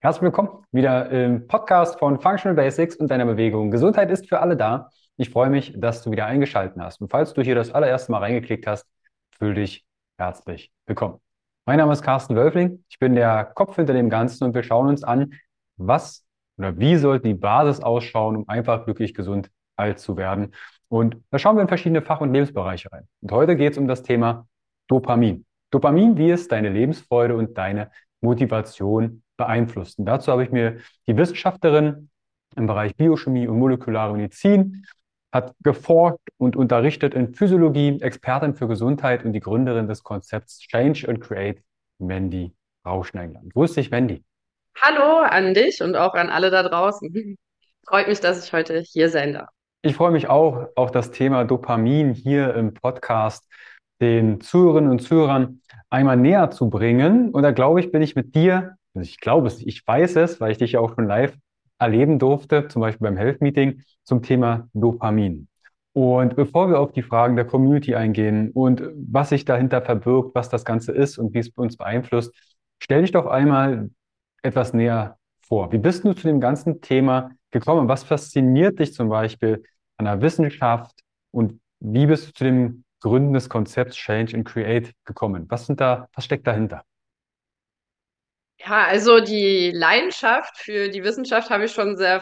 Herzlich willkommen wieder im Podcast von Functional Basics und deiner Bewegung. Gesundheit ist für alle da. Ich freue mich, dass du wieder eingeschaltet hast. Und falls du hier das allererste Mal reingeklickt hast, fühl dich herzlich willkommen. Mein Name ist Carsten Wölfling. Ich bin der Kopf hinter dem Ganzen und wir schauen uns an, was oder wie sollte die Basis ausschauen, um einfach glücklich, gesund, alt zu werden. Und da schauen wir in verschiedene Fach- und Lebensbereiche rein. Und heute geht es um das Thema Dopamin. Dopamin, wie es deine Lebensfreude und deine Motivation beeinflusst. Und dazu habe ich mir die Wissenschaftlerin im Bereich Biochemie und molekulare Medizin, hat geforscht und unterrichtet in Physiologie, Expertin für Gesundheit und die Gründerin des Konzepts Change and Create, Wendy Rauschenengland. Grüß dich, Wendy. Hallo an dich und auch an alle da draußen. Freut mich, dass ich heute hier sein darf. Ich freue mich auch das Thema Dopamin hier im Podcast den Zuhörerinnen und Zuhörern einmal näher zu bringen. Und da glaube ich, bin ich mit dir, also ich glaube es, ich weiß es, weil ich dich ja auch schon live erleben durfte, zum Beispiel beim Health Meeting, zum Thema Dopamin. Und bevor wir auf die Fragen der Community eingehen und was sich dahinter verbirgt, was das Ganze ist und wie es uns beeinflusst, stell dich doch einmal etwas näher vor. Wie bist du zu dem ganzen Thema gekommen? Was fasziniert dich zum Beispiel an der Wissenschaft und wie bist du zu dem Gründen des Konzepts Change and Create gekommen? Was steckt dahinter? Ja, also die Leidenschaft für die Wissenschaft habe ich schon sehr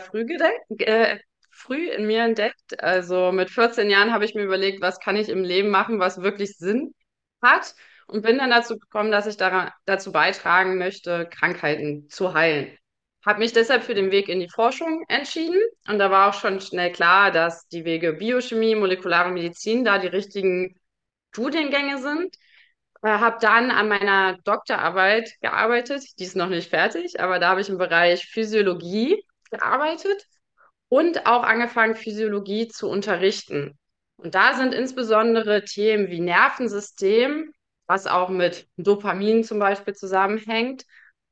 früh in mir entdeckt. Also mit 14 Jahren habe ich mir überlegt, was kann ich im Leben machen, was wirklich Sinn hat, und bin dann dazu gekommen, dass ich dazu beitragen möchte, Krankheiten zu heilen. Habe mich deshalb für den Weg in die Forschung entschieden, und da war auch schon schnell klar, dass die Wege Biochemie, molekulare Medizin da die richtigen Studiengänge sind. Habe dann an meiner Doktorarbeit gearbeitet. Die ist noch nicht fertig, aber da habe ich im Bereich Physiologie gearbeitet und auch angefangen, Physiologie zu unterrichten. Und da sind insbesondere Themen wie Nervensystem, was auch mit Dopamin zum Beispiel zusammenhängt,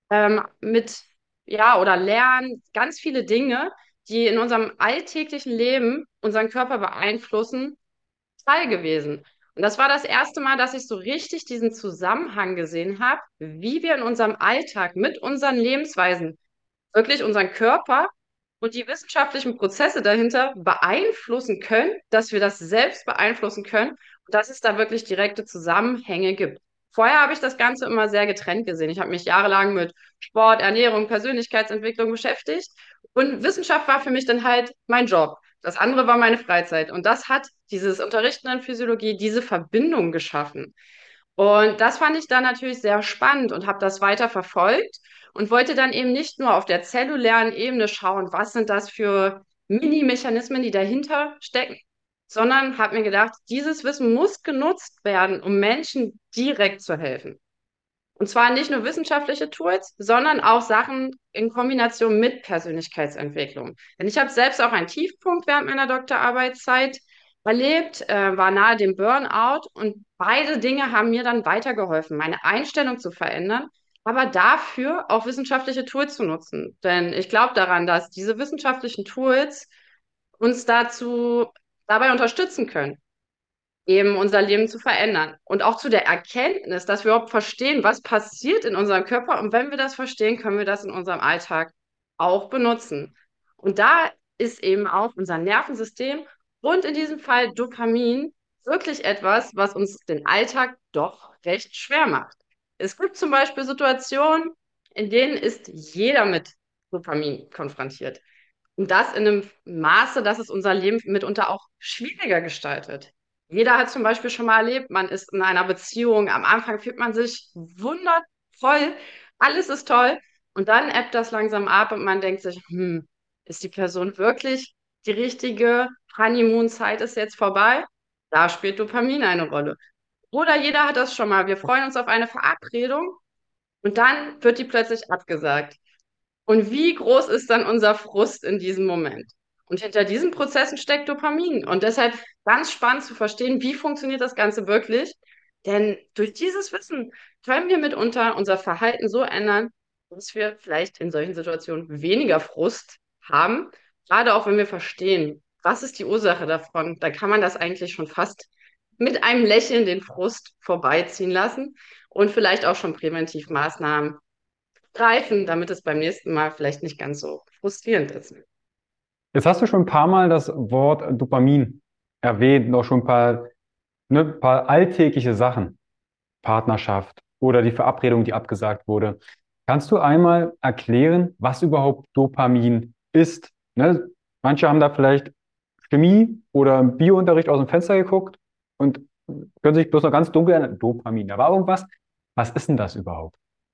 mit, ja, oder Lernen, ganz viele Dinge, die in unserem alltäglichen Leben unseren Körper beeinflussen, Teil gewesen. Und das war das erste Mal, dass ich so richtig diesen Zusammenhang gesehen habe, wie wir in unserem Alltag mit unseren Lebensweisen wirklich unseren Körper und die wissenschaftlichen Prozesse dahinter beeinflussen können, dass wir das selbst beeinflussen können und dass es da wirklich direkte Zusammenhänge gibt. Vorher habe ich das Ganze immer sehr getrennt gesehen. Ich habe mich jahrelang mit Sport, Ernährung, Persönlichkeitsentwicklung beschäftigt, und Wissenschaft war für mich dann halt mein Job. Das andere war meine Freizeit. Und das hat dieses Unterrichten in Physiologie, diese Verbindung geschaffen. Und das fand ich dann natürlich sehr spannend und habe das weiter verfolgt und wollte dann eben nicht nur auf der zellulären Ebene schauen, was sind das für Mini-Mechanismen, die dahinter stecken, sondern habe mir gedacht, dieses Wissen muss genutzt werden, um Menschen direkt zu helfen. Und zwar nicht nur wissenschaftliche Tools, sondern auch Sachen in Kombination mit Persönlichkeitsentwicklung. Denn ich habe selbst auch einen Tiefpunkt während meiner Doktorarbeitszeit erlebt, war nahe dem Burnout, und beide Dinge haben mir dann weitergeholfen, meine Einstellung zu verändern, aber dafür auch wissenschaftliche Tools zu nutzen. Denn ich glaube daran, dass diese wissenschaftlichen Tools uns dabei unterstützen können, eben unser Leben zu verändern. Und auch zu der Erkenntnis, dass wir überhaupt verstehen, was passiert in unserem Körper. Und wenn wir das verstehen, können wir das in unserem Alltag auch benutzen. Und da ist eben auch unser Nervensystem und in diesem Fall Dopamin wirklich etwas, was uns den Alltag doch recht schwer macht. Es gibt zum Beispiel Situationen, in denen ist jeder mit Dopamin konfrontiert. Und das in einem Maße, dass es unser Leben mitunter auch schwieriger gestaltet. Jeder hat zum Beispiel schon mal erlebt, man ist in einer Beziehung, am Anfang fühlt man sich wundervoll, alles ist toll, und dann ebbt das langsam ab und man denkt sich, ist die Person wirklich die richtige? Honeymoon-Zeit ist jetzt vorbei. Da spielt Dopamin eine Rolle. Oder jeder hat das schon mal. Wir freuen uns auf eine Verabredung und dann wird die plötzlich abgesagt. Und wie groß ist dann unser Frust in diesem Moment? Und hinter diesen Prozessen steckt Dopamin. Und deshalb ganz spannend zu verstehen, wie funktioniert das Ganze wirklich. Denn durch dieses Wissen können wir mitunter unser Verhalten so ändern, dass wir vielleicht in solchen Situationen weniger Frust haben. Gerade auch wenn wir verstehen, was ist die Ursache davon, dann kann man das eigentlich schon fast mit einem Lächeln den Frust vorbeiziehen lassen und vielleicht auch schon präventiv Maßnahmen greifen, damit es beim nächsten Mal vielleicht nicht ganz so frustrierend ist. Jetzt hast du schon ein paar Mal das Wort Dopamin erwähnt, noch schon ein paar alltägliche Sachen, Partnerschaft oder die Verabredung, die abgesagt wurde. Kannst du einmal erklären, was überhaupt Dopamin ist? Ne? Manche haben da vielleicht Chemie oder im Biounterricht aus dem Fenster geguckt und können sich bloß noch ganz dunkel erinnern. Dopamin, da war irgendwas. Was ist denn das überhaupt?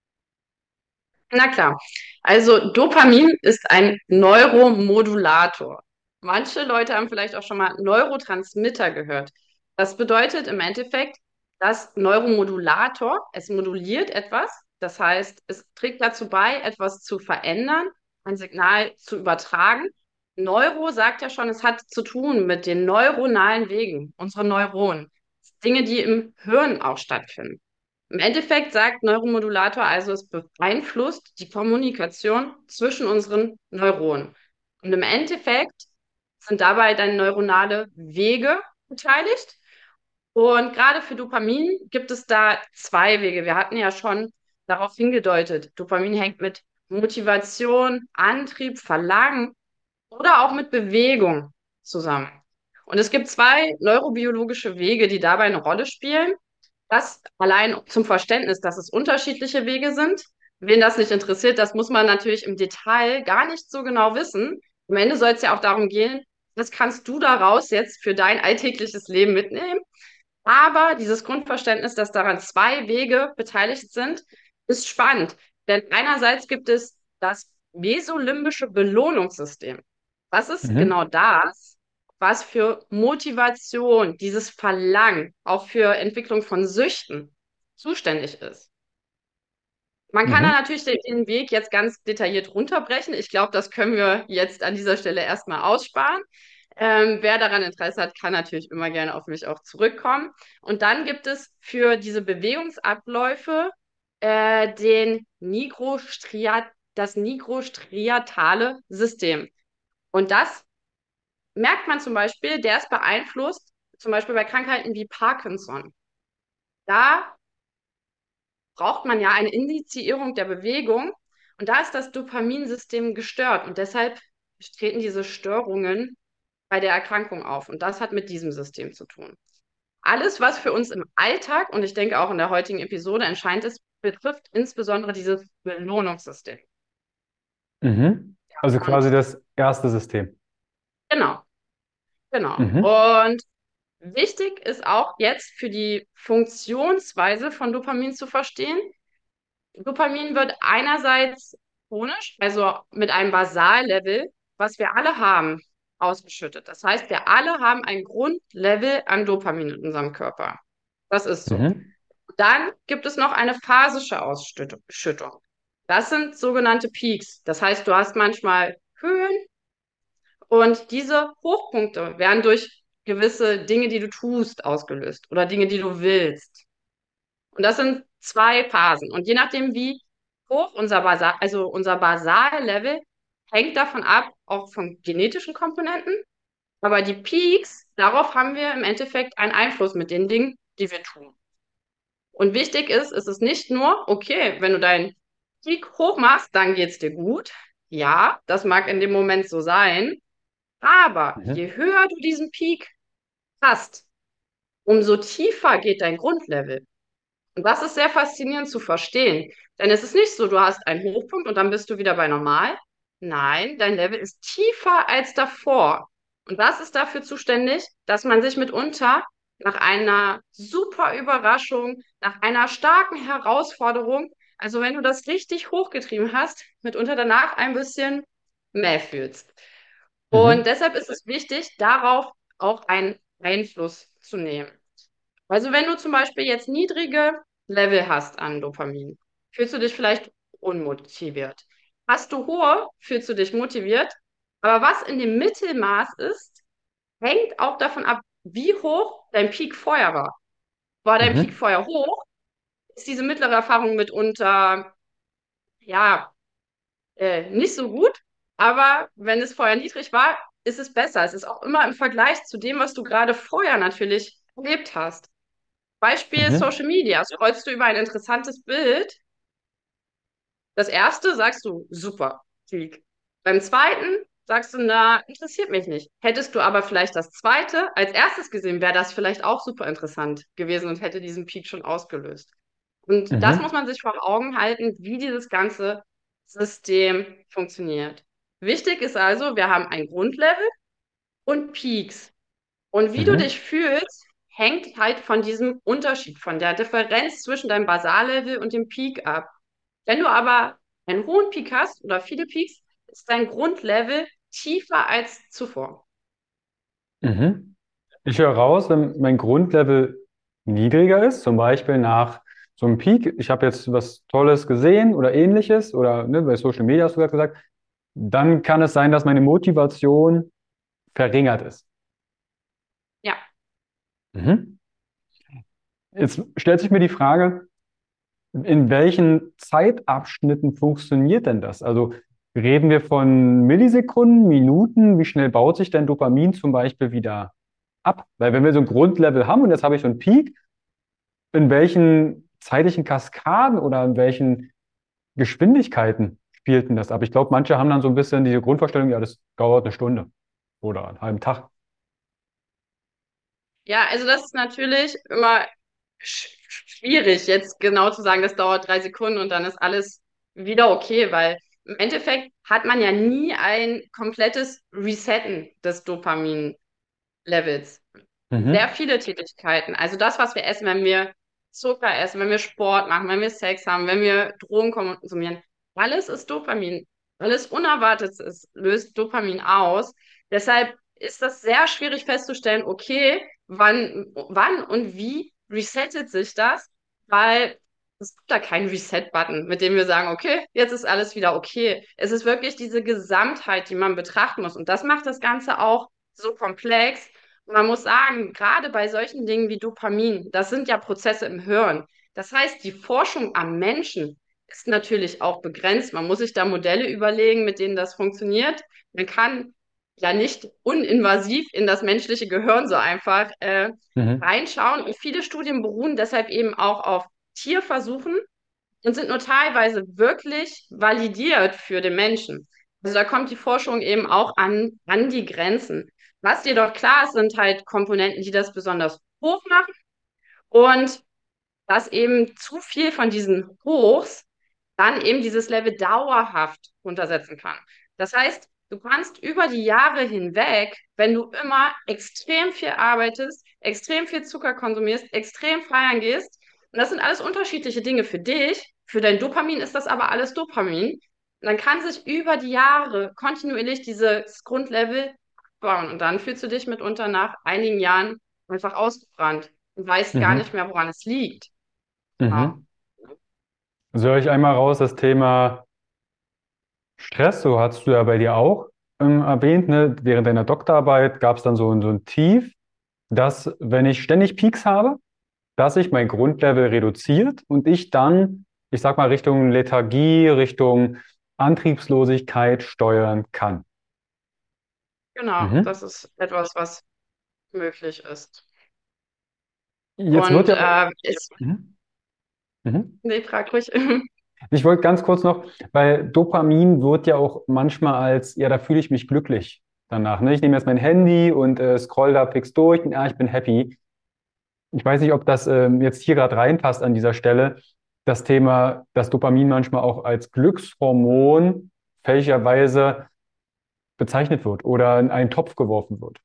Na klar. Also Dopamin ist ein Neuromodulator. Manche Leute haben vielleicht auch schon mal Neurotransmitter gehört. Das bedeutet im Endeffekt, dass Neuromodulator, es moduliert etwas, das heißt, es trägt dazu bei, etwas zu verändern, ein Signal zu übertragen. Neuro sagt ja schon, es hat zu tun mit den neuronalen Wegen, unsere Neuronen. Dinge, die im Hirn auch stattfinden. Im Endeffekt sagt Neuromodulator also, es beeinflusst die Kommunikation zwischen unseren Neuronen. Und im Endeffekt sind dabei dann neuronale Wege beteiligt. Und gerade für Dopamin gibt es da zwei Wege. Wir hatten ja schon darauf hingedeutet. Dopamin hängt mit Motivation, Antrieb, Verlangen oder auch mit Bewegung zusammen. Und es gibt zwei neurobiologische Wege, die dabei eine Rolle spielen. Das allein zum Verständnis, dass es unterschiedliche Wege sind. Wen das nicht interessiert, das muss man natürlich im Detail gar nicht so genau wissen. Am Ende soll es ja auch darum gehen, was kannst du daraus jetzt für dein alltägliches Leben mitnehmen? Aber dieses Grundverständnis, dass daran zwei Wege beteiligt sind, ist spannend. Denn einerseits gibt es das mesolimbische Belohnungssystem. Was ist Mhm. genau das, was für Motivation, dieses Verlangen, auch für Entwicklung von Süchten zuständig ist? Man kann da Mhm. natürlich den Weg jetzt ganz detailliert runterbrechen. Ich glaube, das können wir jetzt an dieser Stelle erstmal aussparen. Wer daran Interesse hat, kann natürlich immer gerne auf mich auch zurückkommen. Und dann gibt es für diese Bewegungsabläufe das nigrostriatale System. Und das merkt man zum Beispiel, der ist beeinflusst, zum Beispiel bei Krankheiten wie Parkinson. Da braucht man ja eine Initiierung der Bewegung und da ist das Dopaminsystem gestört und deshalb treten diese Störungen bei der Erkrankung auf und das hat mit diesem System zu tun. Alles, was für uns im Alltag und ich denke auch in der heutigen Episode entscheidend ist, betrifft insbesondere dieses Belohnungssystem. Mhm. Also Und quasi das erste System. genau, genau. Mhm. Und wichtig ist auch jetzt für die Funktionsweise von Dopamin zu verstehen, Dopamin wird einerseits chronisch, also mit einem Basallevel, was wir alle haben, ausgeschüttet. Das heißt, wir alle haben ein Grundlevel an Dopamin in unserem Körper. Das ist so. Mhm. Dann gibt es noch eine phasische Ausschüttung. Das sind sogenannte Peaks. Das heißt, du hast manchmal Höhen und diese Hochpunkte werden durch gewisse Dinge, die du tust, ausgelöst oder Dinge, die du willst. Und das sind zwei Phasen. Und je nachdem, wie hoch unser Basallevel, hängt davon ab, auch von genetischen Komponenten. Aber die Peaks, darauf haben wir im Endeffekt einen Einfluss mit den Dingen, die wir tun. Und wichtig ist es nicht nur, okay, wenn du deinen Peak hoch machst, dann geht's dir gut. Ja, das mag in dem Moment so sein. Aber Mhm. je höher du diesen Peak hast, umso tiefer geht dein Grundlevel. Und das ist sehr faszinierend zu verstehen. Denn es ist nicht so, du hast einen Hochpunkt und dann bist du wieder bei normal. Nein, dein Level ist tiefer als davor. Und das ist dafür zuständig, dass man sich mitunter nach einer super Überraschung, nach einer starken Herausforderung, also wenn du das richtig hochgetrieben hast, mitunter danach ein bisschen mehr fühlst. Und Mhm. deshalb ist es wichtig, darauf auch einen Einfluss zu nehmen. Also wenn du zum Beispiel jetzt niedrige Level hast an Dopamin, fühlst du dich vielleicht unmotiviert. Hast du hohe, fühlst du dich motiviert. Aber was in dem Mittelmaß ist, hängt auch davon ab, wie hoch dein Peak vorher war. War dein Peak Mhm. vorher hoch, ist diese mittlere Erfahrung mitunter, ja, nicht so gut. Aber wenn es vorher niedrig war, ist es besser. Es ist auch immer im Vergleich zu dem, was du gerade vorher natürlich erlebt hast. Beispiel Mhm. Social Media. Scrollst du über ein interessantes Bild, Das erste sagst du, super, Peak. Beim zweiten sagst du, na, interessiert mich nicht. Hättest du aber vielleicht das zweite als erstes gesehen, wäre das vielleicht auch super interessant gewesen und hätte diesen Peak schon ausgelöst. Und das muss Mhm. man sich vor Augen halten, wie dieses ganze System funktioniert. Wichtig ist also, wir haben ein Grundlevel und Peaks. Und wie du Mhm. dich fühlst, hängt halt von diesem Unterschied, von der Differenz zwischen deinem Basallevel und dem Peak ab. Wenn du aber einen hohen Peak hast oder viele Peaks, ist dein Grundlevel tiefer als zuvor. Mhm. Ich höre raus, wenn mein Grundlevel niedriger ist, zum Beispiel nach so einem Peak, ich habe jetzt was Tolles gesehen oder ähnliches, oder ne, bei Social Media hast du gerade gesagt, dann kann es sein, dass meine Motivation verringert ist. Ja. Mhm. Jetzt stellt sich mir die Frage, in welchen Zeitabschnitten funktioniert denn das? Also reden wir von Millisekunden, Minuten? Wie schnell baut sich denn Dopamin zum Beispiel wieder ab? Weil wenn wir so ein Grundlevel haben und jetzt habe ich so einen Peak, in welchen zeitlichen Kaskaden oder in welchen Geschwindigkeiten spielt denn das ab? Ich glaube, manche haben dann so ein bisschen diese Grundvorstellung, ja, das dauert eine Stunde oder einen halben Tag. Ja, also das ist natürlich immer schwierig, jetzt genau zu sagen, das dauert 3 Sekunden und dann ist alles wieder okay, weil im Endeffekt hat man ja nie ein komplettes Resetten des Dopamin-Levels. Sehr Mhm. viele Tätigkeiten. Also das, was wir essen, wenn wir Zucker essen, wenn wir Sport machen, wenn wir Sex haben, wenn wir Drogen konsumieren, alles ist Dopamin. Alles Unerwartetes löst Dopamin aus. Deshalb ist das sehr schwierig festzustellen, okay, wann und wie resettet sich das? Weil es gibt da keinen Reset-Button, mit dem wir sagen, okay, jetzt ist alles wieder okay. Es ist wirklich diese Gesamtheit, die man betrachten muss. Und das macht das Ganze auch so komplex. Und man muss sagen, gerade bei solchen Dingen wie Dopamin, das sind ja Prozesse im Hirn. Das heißt, die Forschung am Menschen ist natürlich auch begrenzt. Man muss sich da Modelle überlegen, mit denen das funktioniert. Man kann ja nicht uninvasiv in das menschliche Gehirn so einfach Mhm. reinschauen. Und viele Studien beruhen deshalb eben auch auf Tierversuchen und sind nur teilweise wirklich validiert für den Menschen. Also da kommt die Forschung eben auch an die Grenzen. Was jedoch klar ist, sind halt Komponenten, die das besonders hoch machen und dass eben zu viel von diesen Hochs dann eben dieses Level dauerhaft runtersetzen kann. Das heißt, du kannst über die Jahre hinweg, wenn du immer extrem viel arbeitest, extrem viel Zucker konsumierst, extrem feiern gehst, und das sind alles unterschiedliche Dinge für dich, für dein Dopamin ist das aber alles Dopamin, und dann kann sich über die Jahre kontinuierlich dieses Grundlevel bauen und dann fühlst du dich mitunter nach einigen Jahren einfach ausgebrannt und weißt gar nicht Mhm. mehr, woran es liegt. Genau. Mhm. Also höre ich einmal raus, das Thema Stress, so hast du ja bei dir auch erwähnt, ne? Während deiner Doktorarbeit gab es dann so ein Tief, dass, wenn ich ständig Peaks habe, dass sich mein Grundlevel reduziert und ich dann, ich sag mal, Richtung Lethargie, Richtung Antriebslosigkeit steuern kann. Genau, Mhm. das ist etwas, was möglich ist. Jetzt wird Und ja, mhm. Mhm. nee, frag ruhig. Ich wollte ganz kurz noch, weil Dopamin wird ja auch manchmal als, ja, da fühle ich mich glücklich danach. Ne? Ich nehme jetzt mein Handy und scroll da fix durch und ich bin happy. Ich weiß nicht, ob das jetzt hier gerade reinpasst an dieser Stelle, das Thema, dass Dopamin manchmal auch als Glückshormon fälschlicherweise bezeichnet wird oder in einen Topf geworfen wird.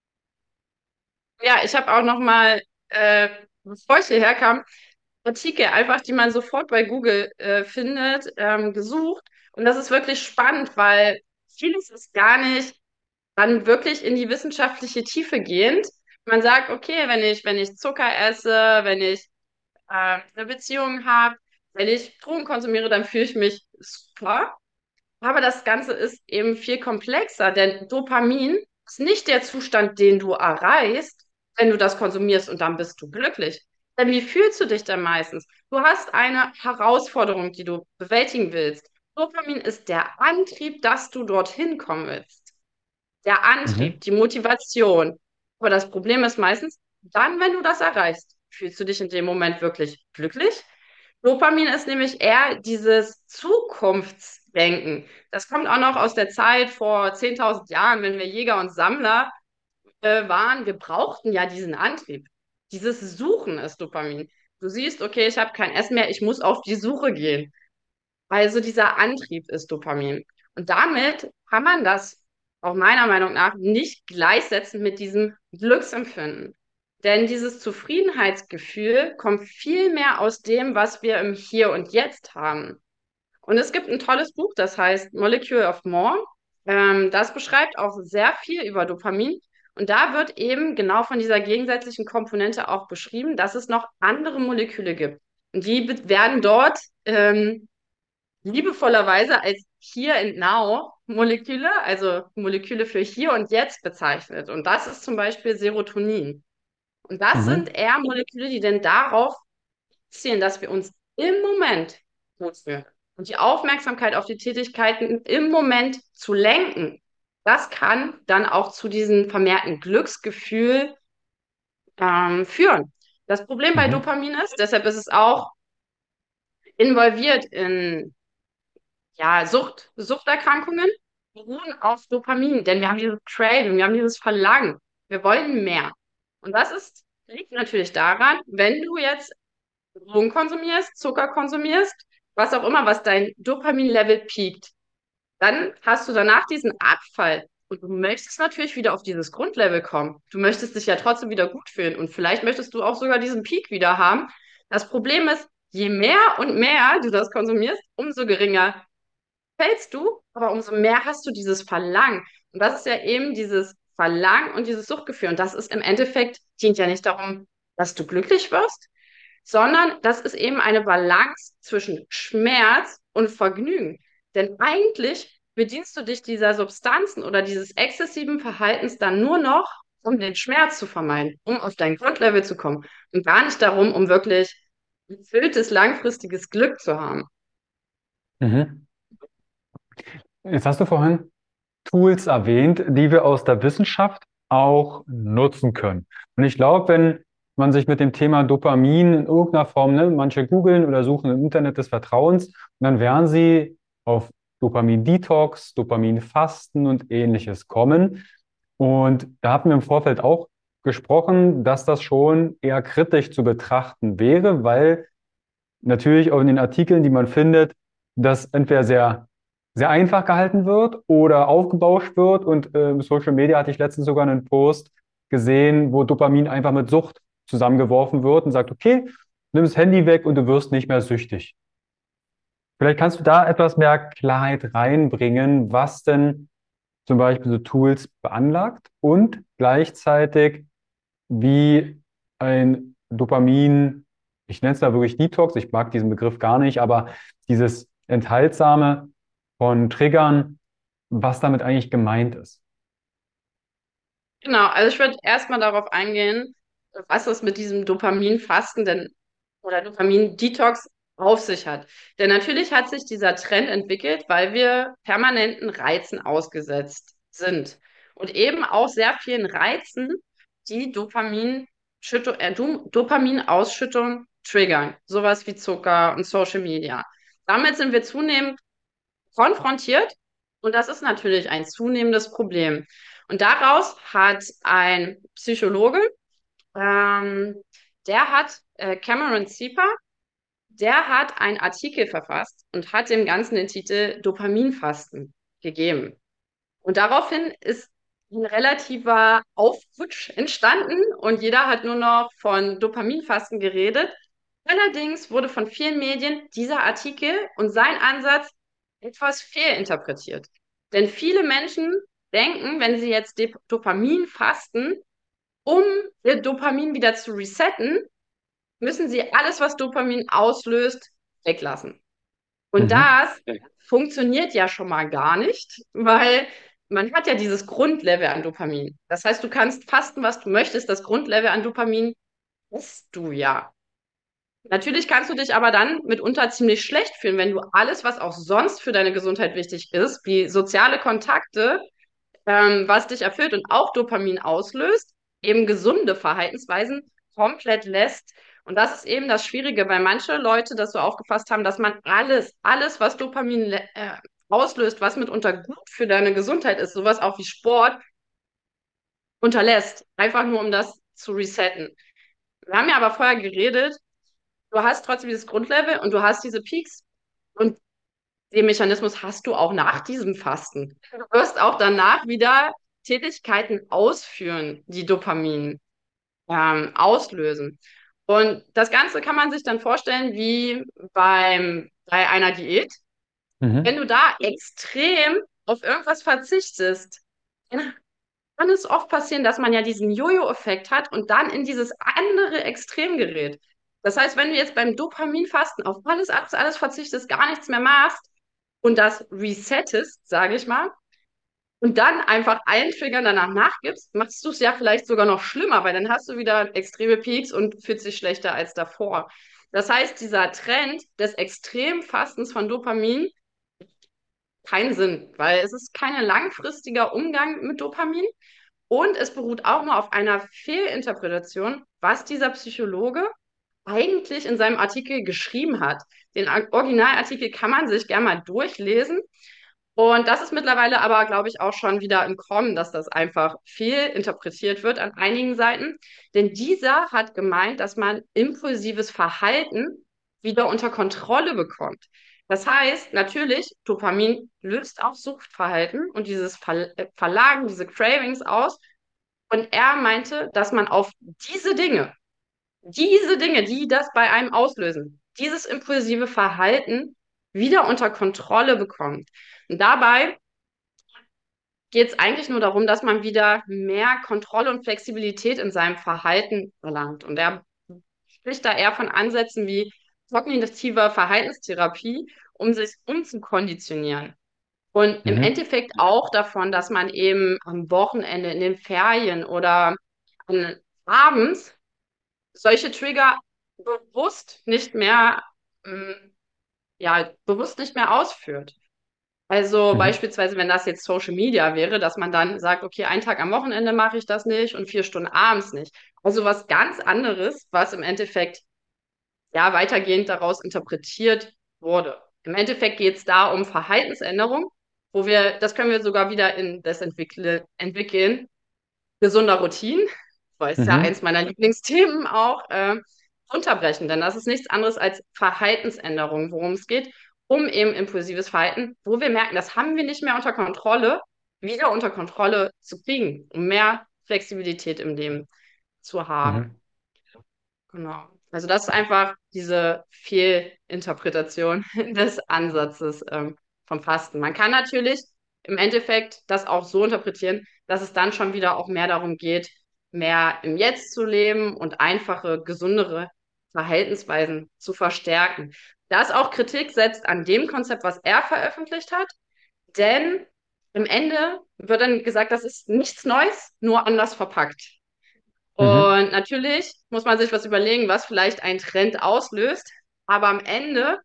Ja, ich habe auch noch mal, bevor ich hierher kam, Artikel einfach, die man sofort bei Google findet, gesucht. Und das ist wirklich spannend, weil vieles ist gar nicht dann wirklich in die wissenschaftliche Tiefe gehend. Man sagt, okay, wenn ich Zucker esse, wenn ich eine Beziehung habe, wenn ich Drogen konsumiere, dann fühle ich mich super. Aber das Ganze ist eben viel komplexer, denn Dopamin ist nicht der Zustand, den du erreichst, wenn du das konsumierst und dann bist du glücklich. Denn wie fühlst du dich denn meistens? Du hast eine Herausforderung, die du bewältigen willst. Dopamin ist der Antrieb, dass du dorthin kommen willst. Der Antrieb, Mhm. die Motivation. Aber das Problem ist meistens, dann, wenn du das erreichst, fühlst du dich in dem Moment wirklich glücklich? Dopamin ist nämlich eher dieses Zukunftsdenken. Das kommt auch noch aus der Zeit vor 10.000 Jahren, wenn wir Jäger und Sammler waren. Wir brauchten ja diesen Antrieb. Dieses Suchen ist Dopamin. Du siehst, okay, ich habe kein Essen mehr, ich muss auf die Suche gehen. Also dieser Antrieb ist Dopamin. Und damit kann man das auch meiner Meinung nach nicht gleichsetzen mit diesem Glücksempfinden. Denn dieses Zufriedenheitsgefühl kommt viel mehr aus dem, was wir im Hier und Jetzt haben. Und es gibt ein tolles Buch, das heißt Molecule of More. Das beschreibt auch sehr viel über Dopamin. Und da wird eben genau von dieser gegensätzlichen Komponente auch beschrieben, dass es noch andere Moleküle gibt. Und die werden dort liebevollerweise als Here and Now Moleküle, also Moleküle für hier und jetzt bezeichnet. Und das ist zum Beispiel Serotonin. Und das sind Mhm. eher Moleküle, die denn darauf zielen, dass wir uns im Moment gut fühlen. Und die Aufmerksamkeit auf die Tätigkeiten im Moment zu lenken, das kann dann auch zu diesem vermehrten Glücksgefühl führen. Das Problem bei Mhm. Dopamin ist, deshalb ist es auch involviert in ja, Suchterkrankungen beruhen auf Dopamin, denn wir haben dieses Craving, wir haben dieses Verlangen. Wir wollen mehr. Und liegt natürlich daran, wenn du jetzt Drogen konsumierst, Zucker konsumierst, was auch immer, was dein Dopamin-Level piekt, dann hast du danach diesen Abfall. Und du möchtest natürlich wieder auf dieses Grundlevel kommen. Du möchtest dich ja trotzdem wieder gut fühlen. Und vielleicht möchtest du auch sogar diesen Peak wieder haben. Das Problem ist, je mehr und mehr du das konsumierst, umso geringer fällst du, aber umso mehr hast du dieses Verlangen. Und das ist ja eben dieses Verlangen und dieses Suchtgefühl. Und das ist im Endeffekt, dient ja nicht darum, dass du glücklich wirst, sondern das ist eben eine Balance zwischen Schmerz und Vergnügen. Denn eigentlich bedienst du dich dieser Substanzen oder dieses exzessiven Verhaltens dann nur noch, um den Schmerz zu vermeiden, um auf dein Grundlevel zu kommen und gar nicht darum, um wirklich gefülltes, langfristiges Glück zu haben. Mhm. Jetzt hast du vorhin Tools erwähnt, die wir aus der Wissenschaft auch nutzen können. Und ich glaube, wenn man sich mit dem Thema Dopamin in irgendeiner Form, ne, manche googeln oder suchen im Internet des Vertrauens, und dann werden sie auf Dopamin-Detox, Dopamin-Fasten und ähnliches kommen. Und da hatten wir im Vorfeld auch gesprochen, dass das schon eher kritisch zu betrachten wäre, weil natürlich auch in den Artikeln, die man findet, das entweder sehr einfach gehalten wird oder aufgebauscht wird. Und Social Media hatte ich letztens sogar einen Post gesehen, wo Dopamin einfach mit Sucht zusammengeworfen wird und sagt, okay, nimm das Handy weg und du wirst nicht mehr süchtig. Vielleicht kannst du da etwas mehr Klarheit reinbringen, was denn zum Beispiel so Tools veranlagt und gleichzeitig wie ein Dopamin, ich nenne es da wirklich Detox, ich mag diesen Begriff gar nicht, aber dieses Enthaltsame von Triggern, was damit eigentlich gemeint ist. Genau, also ich würde erstmal darauf eingehen, was es mit diesem Dopaminfasten denn oder Dopamin-Detox auf sich hat. Denn natürlich hat sich dieser Trend entwickelt, weil wir permanenten Reizen ausgesetzt sind und eben auch sehr vielen Reizen, die Dopaminausschüttung triggern, sowas wie Zucker und Social Media. Damit sind wir zunehmend konfrontiert und das ist natürlich ein zunehmendes Problem. Und daraus hat ein Psychologe, ähm, Cameron Sieper, der hat einen Artikel verfasst und hat dem Ganzen den Titel Dopaminfasten gegeben. Und daraufhin ist ein relativer Aufputsch entstanden und jeder hat nur noch von Dopaminfasten geredet. Allerdings wurde von vielen Medien dieser Artikel und sein Ansatz etwas fehlinterpretiert. Denn viele Menschen denken, wenn sie jetzt Dopamin fasten, um ihr Dopamin wieder zu resetten, müssen sie alles, was Dopamin auslöst, weglassen. Und Mhm. das funktioniert ja schon mal gar nicht, weil man hat ja dieses Grundlevel an Dopamin. Das heißt, du kannst fasten, was du möchtest. Das Grundlevel an Dopamin hast du ja. Natürlich kannst du dich aber dann mitunter ziemlich schlecht fühlen, wenn du alles, was auch sonst für deine Gesundheit wichtig ist, wie soziale Kontakte, was dich erfüllt und auch Dopamin auslöst, eben gesunde Verhaltensweisen komplett lässt Und das ist eben das Schwierige, weil manche Leute das so aufgefasst haben, dass man alles, was Dopamin auslöst, was mitunter gut für deine Gesundheit ist, sowas auch wie Sport, unterlässt. Einfach nur, um das zu resetten. Wir haben ja aber vorher geredet, du hast trotzdem dieses Grundlevel und du hast diese Peaks und den Mechanismus hast du auch nach diesem Fasten. Du wirst auch danach wieder Tätigkeiten ausführen, die Dopamin auslösen. Und das Ganze kann man sich dann vorstellen wie bei einer Diät. Wenn Mhm. du da extrem auf irgendwas verzichtest, dann kann es oft passieren, dass man ja diesen Jojo-Effekt hat und dann in dieses andere Extrem gerät. Das heißt, wenn du jetzt beim Dopaminfasten auf alles verzichtest, gar nichts mehr machst und das resettest, sage ich mal, und dann einfach allen Triggern danach nachgibst, machst du es ja vielleicht sogar noch schlimmer, weil dann hast du wieder extreme Peaks und fühlst dich schlechter als davor. Das heißt, dieser Trend des Extremfastens von Dopamin keinen Sinn, weil es ist kein langfristiger Umgang mit Dopamin und es beruht auch nur auf einer Fehlinterpretation, was dieser Psychologe eigentlich in seinem Artikel geschrieben hat. Den Originalartikel kann man sich gerne mal durchlesen. Und das ist mittlerweile aber, glaube ich, auch schon wieder im Kommen, dass das einfach fehlinterpretiert wird an einigen Seiten. Denn dieser hat gemeint, dass man impulsives Verhalten wieder unter Kontrolle bekommt. Das heißt, natürlich, Dopamin löst auch Suchtverhalten und dieses Verlagen, diese Cravings aus. Und er meinte, dass man auf diese Dinge, die das bei einem auslösen, dieses impulsive Verhalten wieder unter Kontrolle bekommt. Und dabei geht es eigentlich nur darum, dass man wieder mehr Kontrolle und Flexibilität in seinem Verhalten erlangt. Und er spricht da eher von Ansätzen wie kognitiver Verhaltenstherapie, um sich umzukonditionieren. Und im Mhm. Endeffekt auch davon, dass man eben am Wochenende, in den Ferien oder abends solche Trigger bewusst nicht mehr, ähm, ja, bewusst nicht mehr ausführt. Also Mhm. beispielsweise, wenn das jetzt Social Media wäre, dass man dann sagt, okay, einen Tag am Wochenende mache ich das nicht und 4 Stunden abends nicht. Also was ganz anderes, was im Endeffekt ja weitergehend daraus interpretiert wurde. Im Endeffekt geht es da um Verhaltensänderung, wo wir, das können wir sogar wieder in das entwickeln, gesunder Routinen, weil es ja Mhm. eins meiner Lieblingsthemen auch, unterbrechen. Denn das ist nichts anderes als Verhaltensänderung, worum es geht, um eben impulsives Verhalten, wo wir merken, das haben wir nicht mehr unter Kontrolle, wieder unter Kontrolle zu kriegen, um mehr Flexibilität im Leben zu haben. Mhm. Genau. Also das ist einfach diese Fehlinterpretation des Ansatzes vom Fasten. Man kann natürlich im Endeffekt das auch so interpretieren, dass es dann schon wieder auch mehr darum geht, mehr im Jetzt zu leben und einfache, gesundere Verhaltensweisen zu verstärken. Da ist auch Kritik setzt an dem Konzept, was er veröffentlicht hat, denn im Ende wird dann gesagt, das ist nichts Neues, nur anders verpackt. Mhm. Und natürlich muss man sich was überlegen, was vielleicht einen Trend auslöst. Aber am Ende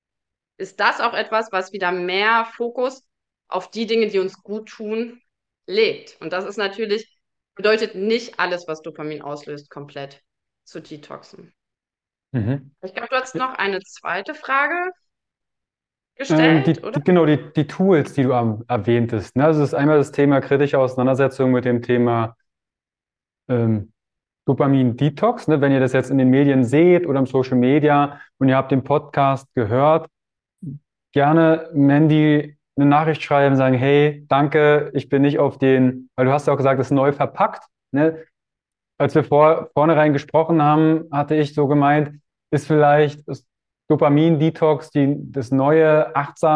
ist das auch etwas, was wieder mehr Fokus auf die Dinge, die uns gut tun, legt. Und das ist natürlich, bedeutet nicht alles, was Dopamin auslöst, komplett zu detoxen. Mhm. Ich glaube, du hast noch eine zweite Frage gestellt, oder? Genau, die Tools, die du erwähntest. Ne? Also es ist einmal das Thema kritische Auseinandersetzung mit dem Thema ähm, Dopamin-Detox. Ne? Wenn ihr das jetzt in den Medien seht oder im Social Media und ihr habt den Podcast gehört, gerne Mandy eine Nachricht schreiben, sagen, hey, danke, ich bin nicht auf den, weil du hast ja auch gesagt, es ist neu verpackt. Ne? Als wir vornherein gesprochen haben, hatte ich so gemeint, ist vielleicht das Dopamin-Detox das neue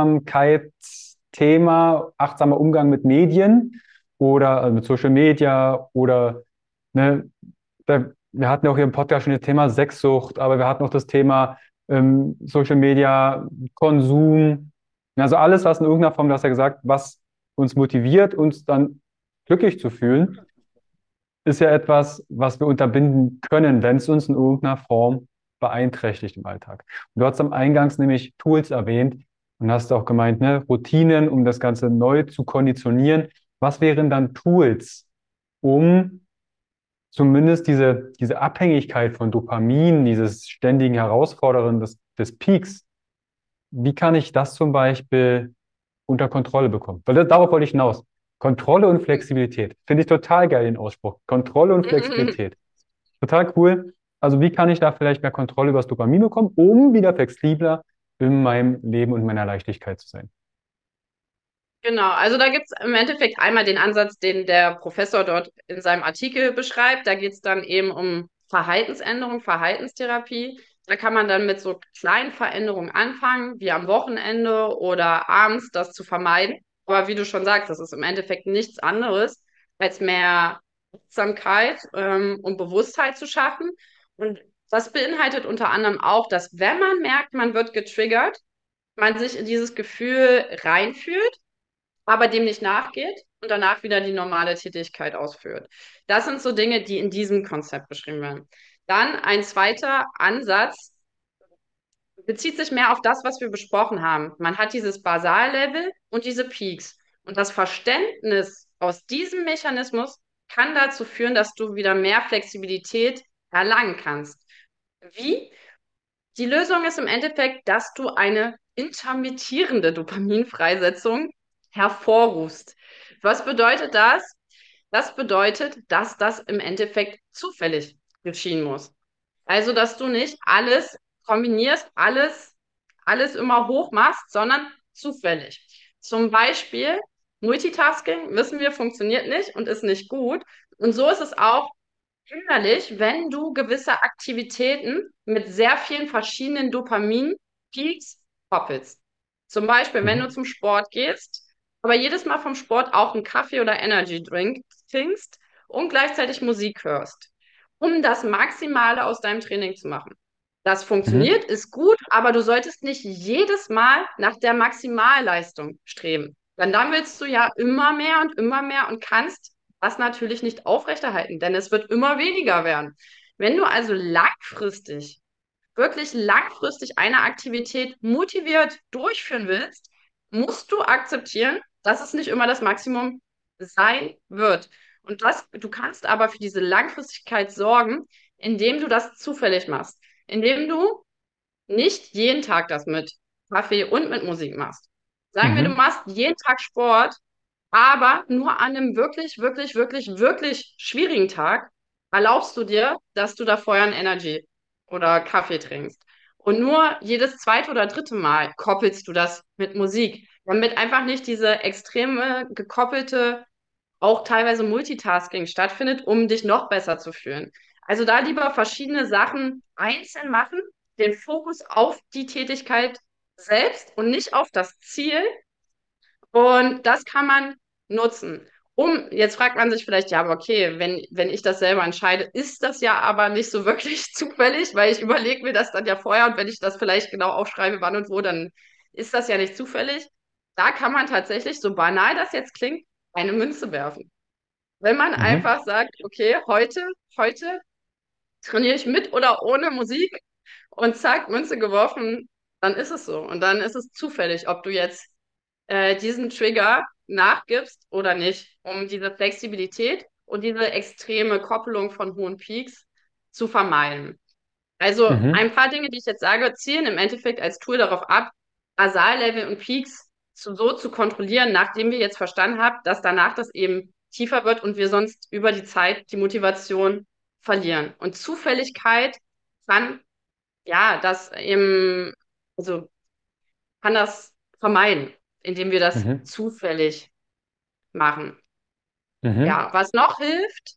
Achtsamkeitsthema, achtsamer Umgang mit Medien oder mit Social Media oder ne, wir hatten ja auch hier im Podcast schon das Thema Sexsucht, aber wir hatten auch das Thema Social Media, Konsum, also alles, was in irgendeiner Form, du hast ja gesagt, was uns motiviert, uns dann glücklich zu fühlen ist ja etwas, was wir unterbinden können, wenn es uns in irgendeiner Form beeinträchtigt im Alltag. Und du hast am Eingangs nämlich Tools erwähnt und hast auch gemeint, ne, Routinen, um das Ganze neu zu konditionieren. Was wären dann Tools, um zumindest diese Abhängigkeit von Dopamin, dieses ständigen Herausfordern des Peaks, wie kann ich das zum Beispiel unter Kontrolle bekommen? Weil darauf wollte ich hinaus. Kontrolle und Flexibilität. Finde ich total geil, den Ausspruch. Kontrolle und Flexibilität. Total cool. Also wie kann ich da vielleicht mehr Kontrolle über das Dopamin bekommen, um wieder flexibler in meinem Leben und meiner Leichtigkeit zu sein? Genau, also da gibt es im Endeffekt einmal den Ansatz, den der Professor dort in seinem Artikel beschreibt. Da geht es dann eben um Verhaltensänderung, Verhaltenstherapie. Da kann man dann mit so kleinen Veränderungen anfangen, wie am Wochenende oder abends das zu vermeiden. Aber wie du schon sagst, das ist im Endeffekt nichts anderes, als mehr Achtsamkeit und Bewusstheit zu schaffen. Und das beinhaltet unter anderem auch, dass wenn man merkt, man wird getriggert, man sich in dieses Gefühl reinfühlt, aber dem nicht nachgeht und danach wieder die normale Tätigkeit ausführt. Das sind so Dinge, die in diesem Konzept beschrieben werden. Dann ein zweiter Ansatz bezieht sich mehr auf das, was wir besprochen haben. Man hat dieses Basallevel und diese Peaks. Und das Verständnis aus diesem Mechanismus kann dazu führen, dass du wieder mehr Flexibilität erlangen kannst. Wie? Die Lösung ist im Endeffekt, dass du eine intermittierende Dopaminfreisetzung hervorrufst. Was bedeutet das? Das bedeutet, dass das im Endeffekt zufällig geschehen muss. Also, dass du nicht alles kombinierst, alles immer hoch machst, sondern zufällig. Zum Beispiel Multitasking, wissen wir, funktioniert nicht und ist nicht gut. Und so ist es auch hinderlich, wenn du gewisse Aktivitäten mit sehr vielen verschiedenen Dopamin-Peaks koppelst. Zum Beispiel, wenn du Mhm. zum Sport gehst, aber jedes Mal vom Sport auch einen Kaffee oder Energy Drink trinkst und gleichzeitig Musik hörst, um das Maximale aus deinem Training zu machen. Das Mhm. funktioniert, ist gut, aber du solltest nicht jedes Mal nach der Maximalleistung streben. Denn dann willst du ja immer mehr und kannst das natürlich nicht aufrechterhalten, denn es wird immer weniger werden. Wenn du also langfristig, wirklich langfristig eine Aktivität motiviert durchführen willst, musst du akzeptieren, dass es nicht immer das Maximum sein wird. Und du kannst aber für diese Langfristigkeit sorgen, indem du das zufällig machst, indem du nicht jeden Tag das mit Kaffee und mit Musik machst. Sagen wir, du Mhm. machst jeden Tag Sport, aber nur an einem wirklich schwierigen Tag erlaubst du dir, dass du da vorher ein Energy oder Kaffee trinkst. Und nur jedes zweite oder dritte Mal koppelst du das mit Musik, damit einfach nicht diese extreme gekoppelte, auch teilweise Multitasking stattfindet, um dich noch besser zu fühlen. Also da lieber verschiedene Sachen einzeln machen, den Fokus auf die Tätigkeit selbst und nicht auf das Ziel, und das kann man nutzen. Jetzt fragt man sich vielleicht, ja, aber okay, wenn ich das selber entscheide, ist das ja aber nicht so wirklich zufällig, weil ich überlege mir das dann ja vorher und wenn ich das vielleicht genau aufschreibe, wann und wo, dann ist das ja nicht zufällig. Da kann man tatsächlich, so banal das jetzt klingt, eine Münze werfen. Wenn man Mhm. einfach sagt, okay, heute trainiere ich mit oder ohne Musik und zack, Münze geworfen, dann ist es so. Und dann ist es zufällig, ob du jetzt diesen Trigger nachgibst oder nicht, um diese Flexibilität und diese extreme Koppelung von hohen Peaks zu vermeiden. Also ein Mhm. paar Dinge, die ich jetzt sage, zielen im Endeffekt als Tool darauf ab, Basallevel und Peaks so zu kontrollieren, nachdem wir jetzt verstanden haben, dass danach das eben tiefer wird und wir sonst über die Zeit die Motivation verlieren. Und Zufälligkeit kann, ja, das eben, also kann das vermeiden, indem wir das Mhm. zufällig machen. Mhm. Ja, was noch hilft,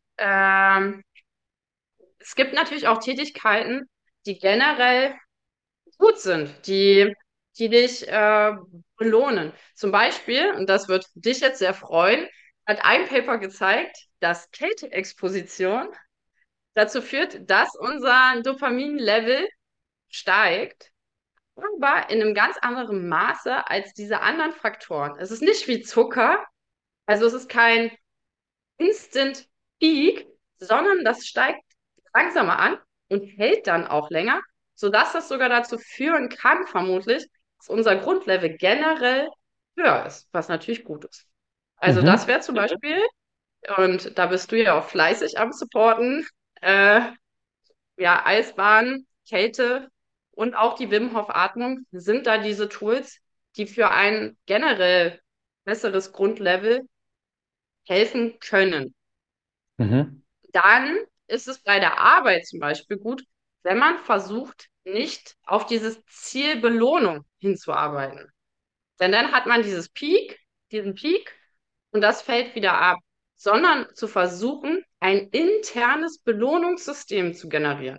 es gibt natürlich auch Tätigkeiten, die generell gut sind, die dich belohnen. Zum Beispiel, und das wird dich jetzt sehr freuen, hat ein Paper gezeigt, dass Kälteexposition dazu führt, dass unser Dopaminlevel steigt, aber in einem ganz anderen Maße als diese anderen Faktoren. Es ist nicht wie Zucker, also es ist kein Instant Peak, sondern das steigt langsamer an und hält dann auch länger, sodass das sogar dazu führen kann, vermutlich, dass unser Grundlevel generell höher ist, was natürlich gut ist. Also das Mhm. wäre zum Beispiel Und da bist du ja auch fleißig am Supporten. Äh, ja, Eisbahn, Kälte und auch die Wim Hof Atmung sind da diese Tools, die für ein generell besseres Grundlevel helfen können. Mhm. Dann ist es bei der Arbeit zum Beispiel gut, wenn man versucht, nicht auf dieses Ziel Belohnung hinzuarbeiten. Denn dann hat man diesen Peak, und das fällt wieder ab, sondern zu versuchen, ein internes Belohnungssystem zu generieren.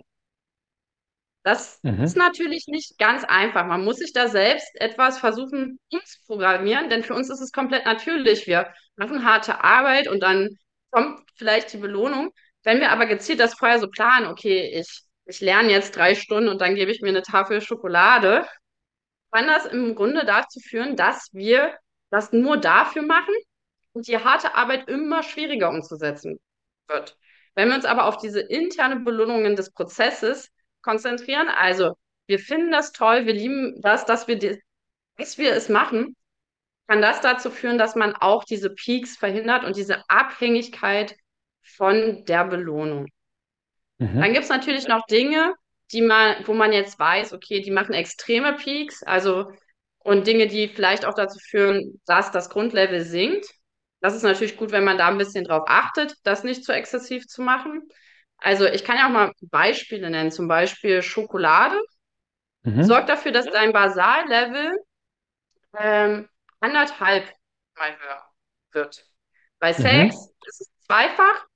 Das ist Mhm. natürlich nicht ganz einfach. Man muss sich da selbst etwas versuchen umzuprogrammieren, denn für uns ist es komplett natürlich. Wir machen harte Arbeit und dann kommt vielleicht die Belohnung. Wenn wir aber gezielt das vorher so planen, okay, ich lerne jetzt 3 Stunden und dann gebe ich mir eine Tafel Schokolade, kann das im Grunde dazu führen, dass wir das nur dafür machen und die harte Arbeit immer schwieriger umzusetzen wird. Wenn wir uns aber auf diese interne Belohnungen des Prozesses konzentrieren, also wir finden das toll, wir lieben das, dass wir es machen, kann das dazu führen, dass man auch diese Peaks verhindert und diese Abhängigkeit von der Belohnung. Dann Mhm. gibt es natürlich noch Dinge, wo man jetzt weiß, okay, die machen extreme Peaks, also und Dinge, die vielleicht auch dazu führen, dass das Grundlevel sinkt. Das ist natürlich gut, wenn man da ein bisschen drauf achtet, das nicht zu exzessiv zu machen. Also ich kann ja auch mal Beispiele nennen, zum Beispiel Schokolade sorgt Mhm. dafür, dass dein Basallevel ähm, anderthalb mal höher wird. Bei Mhm. Sex ist es zweifach,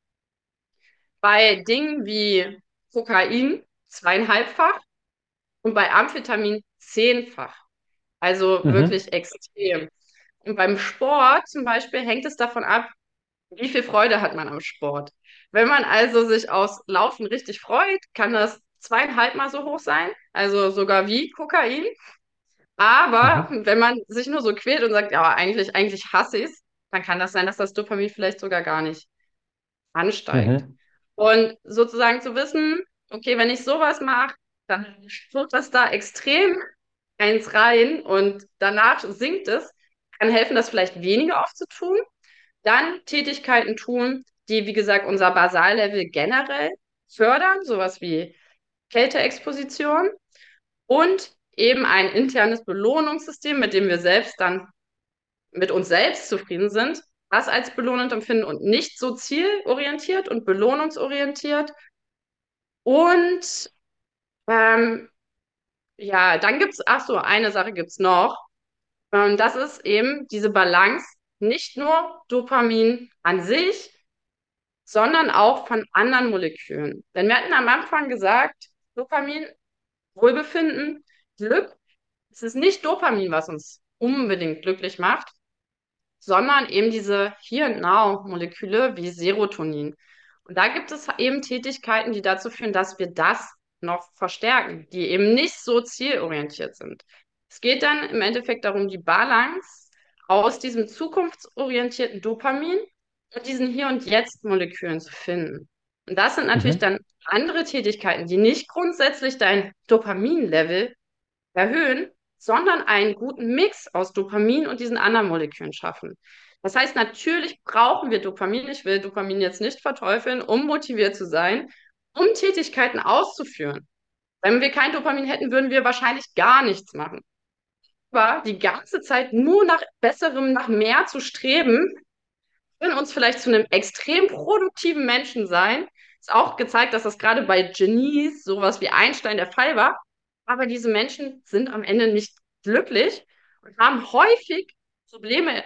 bei Dingen wie Kokain zweieinhalbfach und bei Amphetamin zehnfach. Also Mhm. wirklich extrem. Und beim Sport zum Beispiel hängt es davon ab, wie viel Freude hat man am Sport. Wenn man also sich aus Laufen richtig freut, kann das zweieinhalb Mal so hoch sein, also sogar wie Kokain. Aber Mhm. wenn man sich nur so quält und sagt, ja, eigentlich hasse ich es, dann kann das sein, dass das Dopamin vielleicht sogar gar nicht ansteigt. Mhm. Und sozusagen zu wissen, okay, wenn ich sowas mache, dann wird das da extrem eins rein und danach sinkt es, kann helfen, das vielleicht weniger oft zu tun. Dann Tätigkeiten tun, die, wie gesagt, unser Basallevel generell fördern, sowas wie Kälteexposition und eben ein internes Belohnungssystem, mit dem wir selbst dann mit uns selbst zufrieden sind, das als belohnend empfinden und nicht so zielorientiert und belohnungsorientiert. Und ähm, ja, dann gibt's, ach so, eine Sache gibt's noch. Das ist eben diese Balance, nicht nur Dopamin an sich, sondern auch von anderen Molekülen. Denn wir hatten am Anfang gesagt, Dopamin, Wohlbefinden, Glück. Es ist nicht Dopamin, was uns unbedingt glücklich macht, sondern eben diese Here-and-Now-Moleküle wie Serotonin. Und da gibt es eben Tätigkeiten, die dazu führen, dass wir das noch verstärken, die eben nicht so zielorientiert sind. Es geht dann im Endeffekt darum, die Balance aus diesem zukunftsorientierten Dopamin und diesen Hier- und Jetzt-Molekülen zu finden. Und das sind natürlich Mhm. dann andere Tätigkeiten, die nicht grundsätzlich dein Dopaminlevel erhöhen, sondern einen guten Mix aus Dopamin und diesen anderen Molekülen schaffen. Das heißt, natürlich brauchen wir Dopamin. Ich will Dopamin jetzt nicht verteufeln, um motiviert zu sein, um Tätigkeiten auszuführen. Wenn wir kein Dopamin hätten, würden wir wahrscheinlich gar nichts machen. Aber die ganze Zeit nur nach Besserem, nach mehr zu streben, können uns vielleicht zu einem extrem produktiven Menschen sein. Ist auch gezeigt, dass das gerade bei Genies, sowas wie Einstein, der Fall war. Aber diese Menschen sind am Ende nicht glücklich und haben häufig Probleme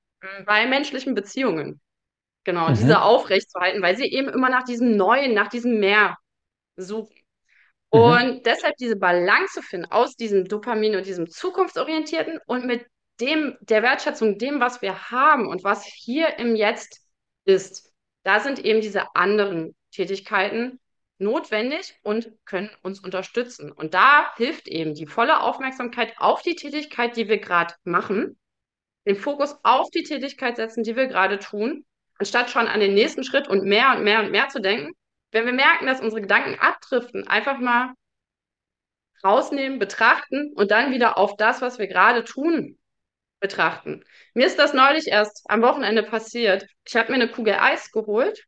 bei menschlichen Beziehungen. Genau, diese Mhm. aufrechtzuerhalten, weil sie eben immer nach diesem Neuen, nach diesem Mehr suchen. Mhm. Und deshalb diese Balance zu finden aus diesem Dopamin und diesem zukunftsorientierten und mit dem, der Wertschätzung, dem, was wir haben und was hier im Jetzt ist. Da sind eben diese anderen Tätigkeiten notwendig und können uns unterstützen. Und da hilft eben die volle Aufmerksamkeit auf die Tätigkeit, die wir gerade machen, den Fokus auf die Tätigkeit setzen, die wir gerade tun, anstatt schon an den nächsten Schritt und mehr und mehr und mehr zu denken. Wenn wir merken, dass unsere Gedanken abdriften, einfach mal rausnehmen, betrachten und dann wieder auf das, was wir gerade tun, betrachten. Mir ist das neulich erst am Wochenende passiert. Ich habe mir eine Kugel Eis geholt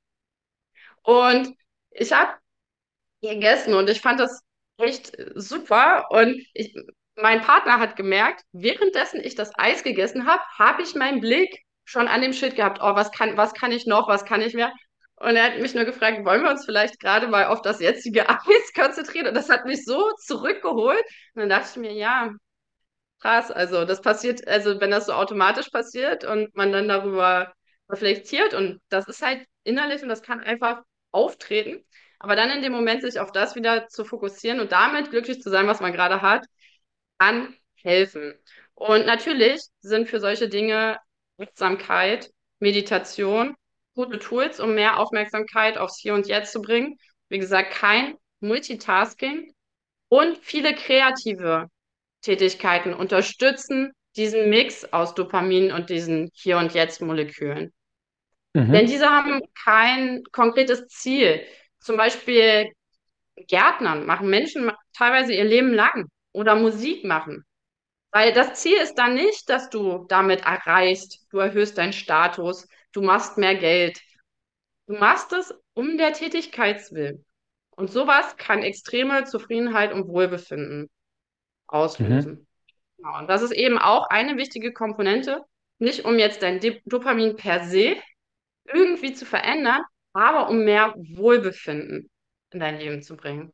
und ich habe gegessen und ich fand das echt super. Mein Partner hat gemerkt, währenddessen ich das Eis gegessen habe, habe ich meinen Blick schon an dem Schild gehabt. Oh, was kann ich noch, was kann ich mehr? Und er hat mich nur gefragt, wollen wir uns vielleicht gerade mal auf das jetzige Eis konzentrieren? Und das hat mich so zurückgeholt. Und dann dachte ich mir, ja, krass. Also das passiert, also wenn das so automatisch passiert und man dann darüber reflektiert und das ist halt innerlich und das kann einfach auftreten. Aber dann in dem Moment sich auf das wieder zu fokussieren und damit glücklich zu sein, was man gerade hat, kann helfen. Und natürlich sind für solche Dinge Achtsamkeit, Meditation gute Tools, um mehr Aufmerksamkeit aufs Hier und Jetzt zu bringen. Wie gesagt, kein Multitasking und viele kreative Tätigkeiten unterstützen diesen Mix aus Dopamin und diesen Hier- und Jetzt-Molekülen. Denn Mhm. diese haben kein konkretes Ziel. Zum Beispiel Gärtnern machen Menschen teilweise ihr Leben lang oder Musik machen. Weil das Ziel ist dann nicht, dass du damit erreichst, du erhöhst deinen Status, du machst mehr Geld. Du machst es um der Tätigkeitswillen. Und sowas kann extreme Zufriedenheit und Wohlbefinden Mhm. auslösen. Genau. Und das ist eben auch eine wichtige Komponente, nicht um jetzt dein Dopamin per se irgendwie zu verändern, aber um mehr Wohlbefinden in dein Leben zu bringen.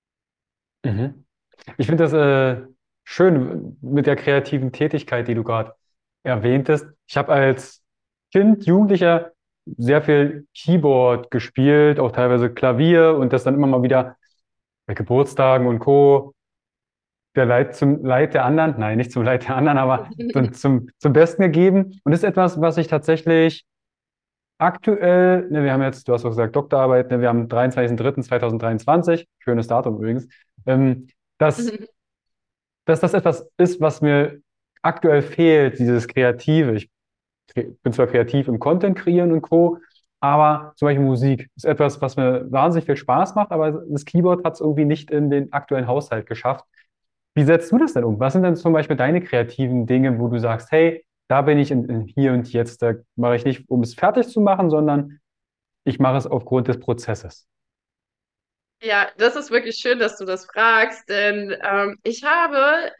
Mhm. Ich finde das schön mit der kreativen Tätigkeit, die du gerade erwähntest. Ich habe als Kind, Jugendlicher sehr viel Keyboard gespielt, auch teilweise Klavier und das dann immer mal wieder bei Geburtstagen und Co. Der Leid zum Leid der anderen, nein, nicht zum Leid der anderen, aber zum Besten gegeben. Und das ist etwas, was ich tatsächlich aktuell, ne, wir haben jetzt, du hast auch gesagt, Doktorarbeit, ne, wir haben 23.03.2023, schönes Datum übrigens, ähm, dass dass das etwas ist, was mir aktuell fehlt, dieses Kreative. Ich bin zwar kreativ im Content kreieren und Co., aber zum Beispiel Musik ist etwas, was mir wahnsinnig viel Spaß macht, aber das Keyboard hat es irgendwie nicht in den aktuellen Haushalt geschafft. Wie setzt du das denn um? Was sind denn zum Beispiel deine kreativen Dinge, wo du sagst, hey, da bin ich in hier und jetzt, da mache ich nicht, um es fertig zu machen, sondern ich mache es aufgrund des Prozesses. Ja, das ist wirklich schön, dass du das fragst, denn ich habe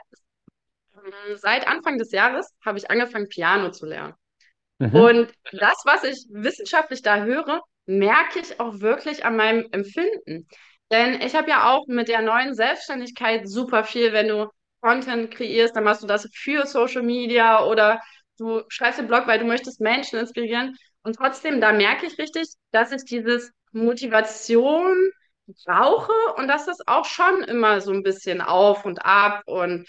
seit Anfang des Jahres habe ich angefangen, Piano zu lernen. Mhm. Und das, was ich wissenschaftlich da höre, merke ich auch wirklich an meinem Empfinden. Denn ich habe ja auch mit der neuen Selbstständigkeit super viel, wenn du Content kreierst, dann machst du das für Social Media oder du schreibst einen Blog, weil du möchtest Menschen inspirieren. Und trotzdem, da merke ich richtig, dass ich dieses Motivation brauche und dass das auch schon immer so ein bisschen auf und ab und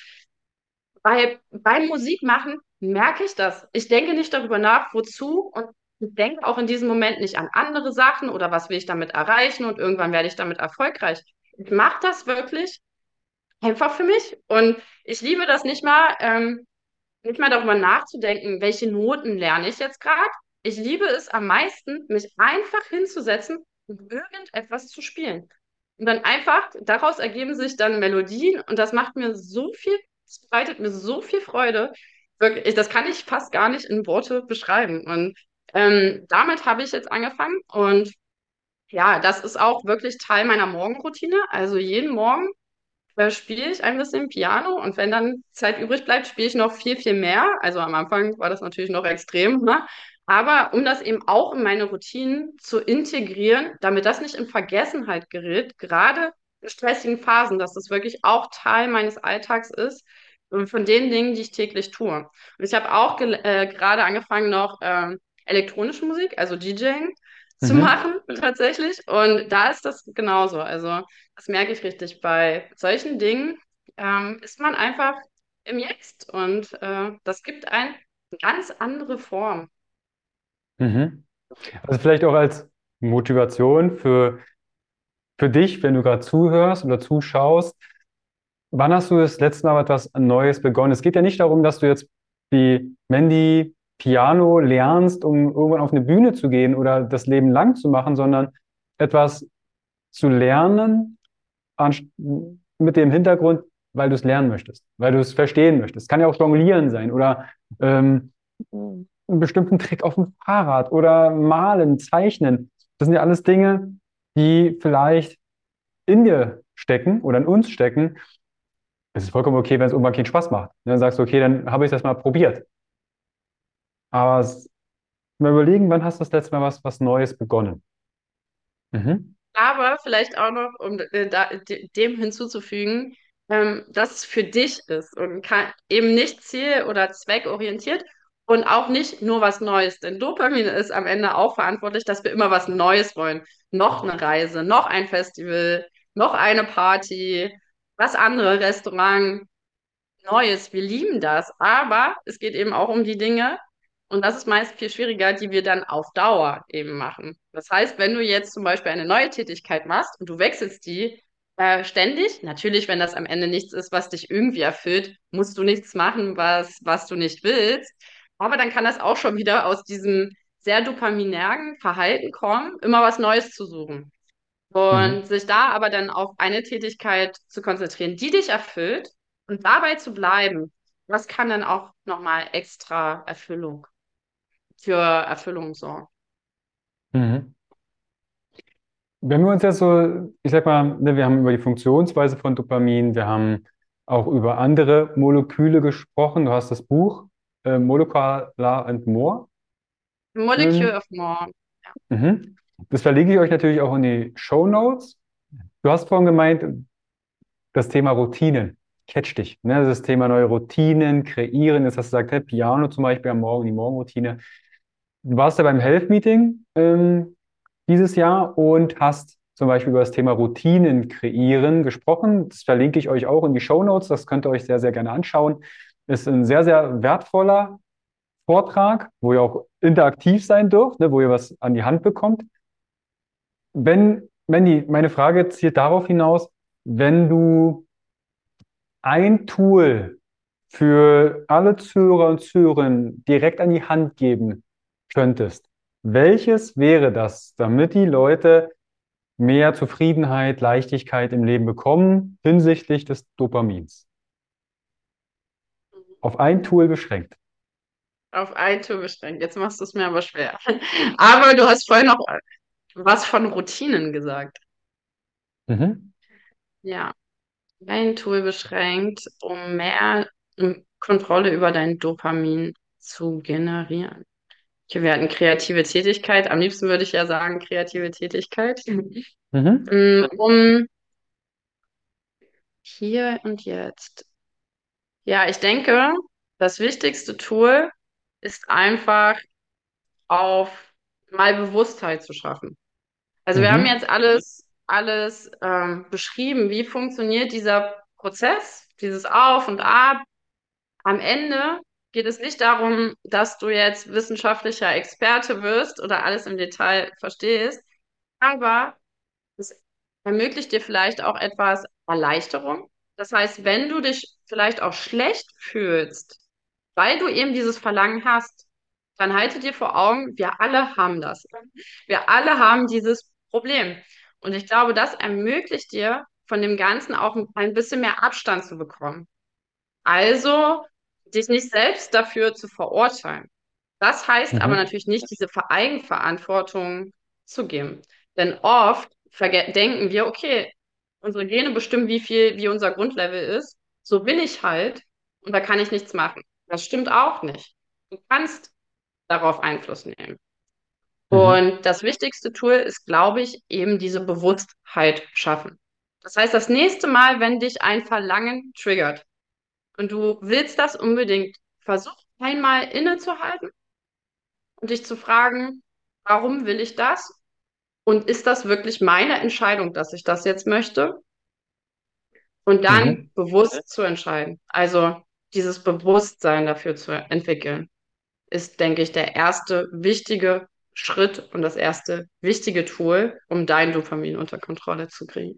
beim Musikmachen merke ich das. Ich denke nicht darüber nach, wozu und ich denke auch in diesem Moment nicht an andere Sachen oder was will ich damit erreichen und irgendwann werde ich damit erfolgreich. Ich mache das wirklich einfach für mich und ich liebe das nicht mal darüber nachzudenken, welche Noten lerne ich jetzt gerade. Ich liebe es am meisten, mich einfach hinzusetzen und irgendetwas zu spielen. Und dann einfach, daraus ergeben sich dann Melodien und das macht mir so viel, es bereitet mir so viel Freude. Wirklich, das kann ich fast gar nicht in Worte beschreiben. Und damit habe ich jetzt angefangen und ja, das ist auch wirklich Teil meiner Morgenroutine. Also jeden Morgen spiele ich ein bisschen Piano und wenn dann Zeit übrig bleibt, spiele ich noch viel, viel mehr. Also am Anfang war das natürlich noch extrem, ne? Aber um das eben auch in meine Routinen zu integrieren, damit das nicht in Vergessenheit gerät, gerade in stressigen Phasen, dass das wirklich auch Teil meines Alltags ist, von den Dingen, die ich täglich tue. Und ich habe auch gerade angefangen noch elektronische Musik, also DJing zu Mhm. machen tatsächlich. Und da ist das genauso. Also das merke ich richtig. Bei solchen Dingen ist man einfach im Jetzt und das gibt eine ganz andere Form. Mhm. Also vielleicht auch als Motivation für dich, wenn du gerade zuhörst oder zuschaust. Wann hast du das letzte Mal etwas Neues begonnen? Es geht ja nicht darum, dass du jetzt wie Mandy Piano lernst, um irgendwann auf eine Bühne zu gehen oder das Leben lang zu machen, sondern etwas zu lernen mit dem Hintergrund, weil du es lernen möchtest, weil du es verstehen möchtest. Kann ja auch Jonglieren sein oder ähm, einen bestimmten Trick auf dem Fahrrad oder malen, zeichnen. Das sind ja alles Dinge, die vielleicht in dir stecken oder in uns stecken. Es ist vollkommen okay, wenn es irgendwann keinen Spaß macht. Dann sagst du, okay, dann habe ich das mal probiert. Aber mal überlegen, wann hast du das letzte Mal was Neues begonnen? Mhm. Aber vielleicht auch noch, um dem hinzuzufügen, dass es für dich ist und eben nicht ziel- oder zweckorientiert und auch nicht nur was Neues. Denn Dopamin ist am Ende auch verantwortlich, dass wir immer was Neues wollen. Noch eine Reise, noch ein Festival, noch eine Party, was andere Restaurant. Neues. Wir lieben das, aber es geht eben auch um die Dinge, und das ist meist viel schwieriger, die wir dann auf Dauer eben machen. Das heißt, wenn du jetzt zum Beispiel eine neue Tätigkeit machst und du wechselst die ständig, natürlich, wenn das am Ende nichts ist, was dich irgendwie erfüllt, musst du nichts machen, was du nicht willst. Aber dann kann das auch schon wieder aus diesem sehr dopaminergen Verhalten kommen, immer was Neues zu suchen. Und Mhm. sich da aber dann auf eine Tätigkeit zu konzentrieren, die dich erfüllt und dabei zu bleiben, das kann dann auch nochmal extra für Erfüllung sorgen. Mhm. Wenn wir uns jetzt so, ich sag mal, ne, wir haben über die Funktionsweise von Dopamin, wir haben auch über andere Moleküle gesprochen. Du hast das Buch Molecular and More. Molecule Ähm, of More. mhm. Das verlinke ich euch natürlich auch in die Show Notes. Du hast vorhin gemeint, das Thema Routinen catcht dich. Ne? Das Thema neue Routinen kreieren. Jetzt hast du gesagt, hey, Piano zum Beispiel am Morgen, die Morgenroutine. Du warst ja beim Health Meeting dieses Jahr und hast zum Beispiel über das Thema Routinen kreieren gesprochen. Das verlinke ich euch auch in die Show Notes. Das könnt ihr euch sehr, sehr gerne anschauen. Ist ein sehr, sehr wertvoller Vortrag, wo ihr auch interaktiv sein dürft, ne, wo ihr was an die Hand bekommt. Mandy, meine Frage zielt darauf hinaus, wenn du ein Tool für alle Zuhörer und Zuhörerinnen direkt an die Hand geben könntest, welches wäre das, damit die Leute mehr Zufriedenheit, Leichtigkeit im Leben bekommen hinsichtlich des Dopamins? Auf ein Tool beschränkt. Auf ein Tool beschränkt. Jetzt machst du es mir aber schwer. Aber du hast vorhin noch was von Routinen gesagt. Mhm. Ja, ein Tool beschränkt, um mehr Kontrolle über dein Dopamin zu generieren. Okay, wir hatten kreative Tätigkeit. Am liebsten würde ich ja sagen, kreative Tätigkeit. Mhm. Um hier und jetzt. Ja, ich denke, das wichtigste Tool ist einfach auf mal Bewusstheit zu schaffen. Also wir haben Mhm. jetzt alles beschrieben, wie funktioniert dieser Prozess, dieses Auf und Ab. Am Ende geht es nicht darum, dass du jetzt wissenschaftlicher Experte wirst oder alles im Detail verstehst, aber es ermöglicht dir vielleicht auch etwas Erleichterung. Das heißt, wenn du dich vielleicht auch schlecht fühlst, weil du eben dieses Verlangen hast, dann halte dir vor Augen, wir alle haben das. Wir alle haben dieses Problem. Und ich glaube, das ermöglicht dir, von dem Ganzen auch ein bisschen mehr Abstand zu bekommen. Also, dich nicht selbst dafür zu verurteilen. Das heißt aber Mhm. natürlich nicht, diese Eigenverantwortung zu geben. Denn oft denken wir, okay, unsere Gene bestimmen, wie unser Grundlevel ist. So bin ich halt und da kann ich nichts machen. Das stimmt auch nicht. Du kannst darauf Einfluss nehmen. Mhm. Und das wichtigste Tool ist, glaube ich, eben diese Bewusstheit schaffen. Das heißt, das nächste Mal, wenn dich ein Verlangen triggert, und du willst das unbedingt, versuch einmal innezuhalten und dich zu fragen, warum will ich das? Und ist das wirklich meine Entscheidung, dass ich das jetzt möchte? Und dann Mhm. bewusst zu entscheiden. Also dieses Bewusstsein dafür zu entwickeln, ist, denke ich, der erste wichtige Schritt und das erste wichtige Tool, um dein Dopamin unter Kontrolle zu kriegen.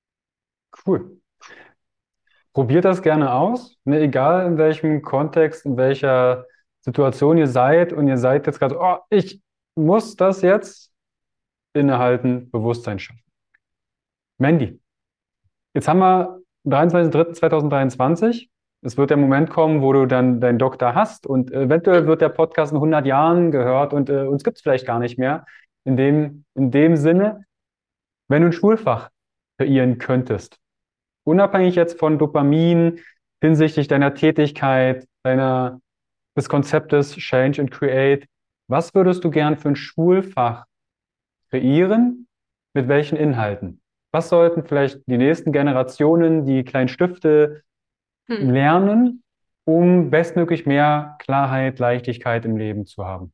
Cool. Probiert das gerne aus, ne, egal in welchem Kontext, in welcher Situation ihr seid und ihr seid jetzt gerade, so, oh, ich muss das jetzt innehalten, Bewusstsein schaffen. Mandy, jetzt haben wir 23.03.2023. Es wird der Moment kommen, wo du dann deinen Doktor hast und eventuell wird der Podcast in 100 Jahren gehört und uns gibt es vielleicht gar nicht mehr. In dem Sinne, wenn du ein Schulfach kreieren könntest, unabhängig jetzt von Dopamin hinsichtlich deiner Tätigkeit, des Konzeptes Change and Create, was würdest du gern für ein Schulfach kreieren? Mit welchen Inhalten? Was sollten vielleicht die nächsten Generationen, die kleinen Stifte Hm. lernen, um bestmöglich mehr Klarheit, Leichtigkeit im Leben zu haben?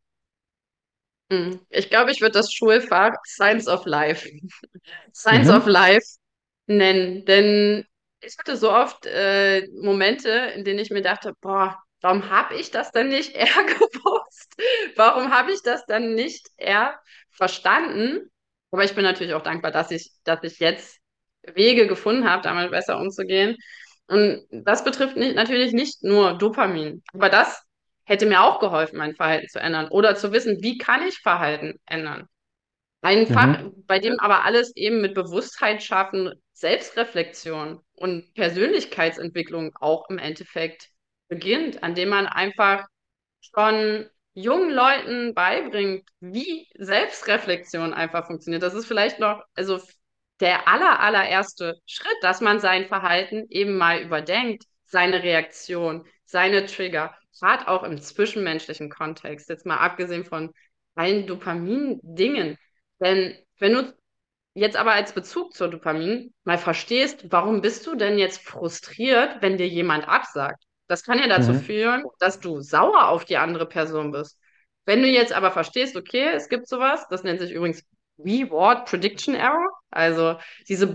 Ich glaube, ich würde das Schulfach Science of Life, Science of Mhm. Life nennen. Denn ich hatte so oft Momente, in denen ich mir dachte, boah, warum habe ich das denn nicht eher gewusst? Warum habe ich das dann nicht eher verstanden? Aber ich bin natürlich auch dankbar, dass ich jetzt Wege gefunden habe, damit besser umzugehen. Und das betrifft natürlich nicht nur Dopamin, aber das hätte mir auch geholfen, mein Verhalten zu ändern oder zu wissen, wie kann ich Verhalten ändern. Ein Fach, Mhm. bei dem aber alles eben mit Bewusstheit schaffen, Selbstreflexion und Persönlichkeitsentwicklung auch im Endeffekt beginnt, an dem man einfach schon jungen Leuten beibringt, wie Selbstreflexion einfach funktioniert. Das ist vielleicht noch, also der allererste Schritt, dass man sein Verhalten eben mal überdenkt, seine Reaktion, seine Trigger, gerade auch im zwischenmenschlichen Kontext, jetzt mal abgesehen von allen Dopamin-Dingen. Denn wenn du jetzt aber als Bezug zur Dopamin mal verstehst, warum bist du denn jetzt frustriert, wenn dir jemand absagt? Das kann ja dazu Mhm. führen, dass du sauer auf die andere Person bist. Wenn du jetzt aber verstehst, okay, es gibt sowas, das nennt sich übrigens Reward Prediction Error, also diese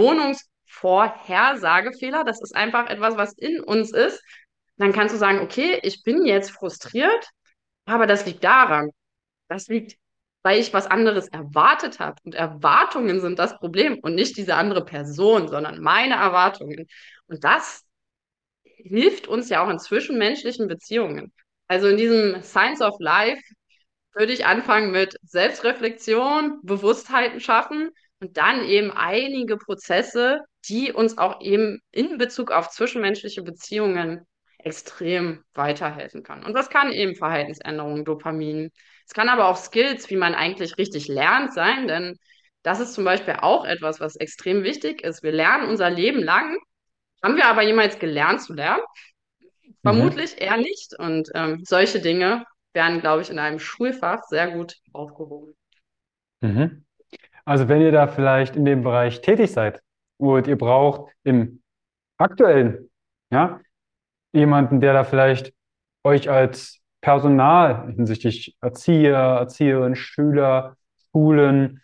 Belohnungsvorhersagefehler, das ist einfach etwas, was in uns ist, dann kannst du sagen, okay, ich bin jetzt frustriert, aber das liegt daran. Das liegt, weil ich was anderes erwartet habe. Und Erwartungen sind das Problem und nicht diese andere Person, sondern meine Erwartungen. Und das hilft uns ja auch in zwischenmenschlichen Beziehungen. Also in diesem Science of Life würde ich anfangen mit Selbstreflexion, Bewusstheiten schaffen und dann eben einige Prozesse, die uns auch eben in Bezug auf zwischenmenschliche Beziehungen extrem weiterhelfen kann. Und das kann eben Verhaltensänderungen, Dopamin. Es kann aber auch Skills, wie man eigentlich richtig lernt, sein, denn das ist zum Beispiel auch etwas, was extrem wichtig ist. Wir lernen unser Leben lang. Haben wir aber jemals gelernt zu lernen? Mhm. Vermutlich eher nicht. Und solche Dinge werden, glaube ich, in einem Schulfach sehr gut aufgehoben. Mhm. Also wenn ihr da vielleicht in dem Bereich tätig seid und ihr braucht im aktuellen, ja, jemanden, der da vielleicht euch als Personal hinsichtlich Erzieher, Erzieherin, Schüler, Schulen,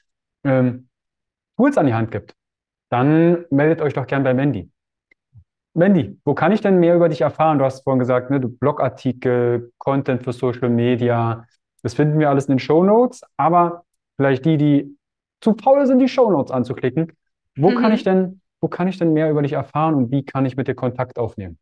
Tools an die Hand gibt, dann meldet euch doch gern bei Mandy. Mandy, wo kann ich denn mehr über dich erfahren? Du hast vorhin gesagt, ne, du Blogartikel, Content für Social Media. Das finden wir alles in den Shownotes, aber vielleicht die zu faul sind, die Shownotes anzuklicken. Wo kann ich denn mehr über dich erfahren und wie kann ich mit dir Kontakt aufnehmen?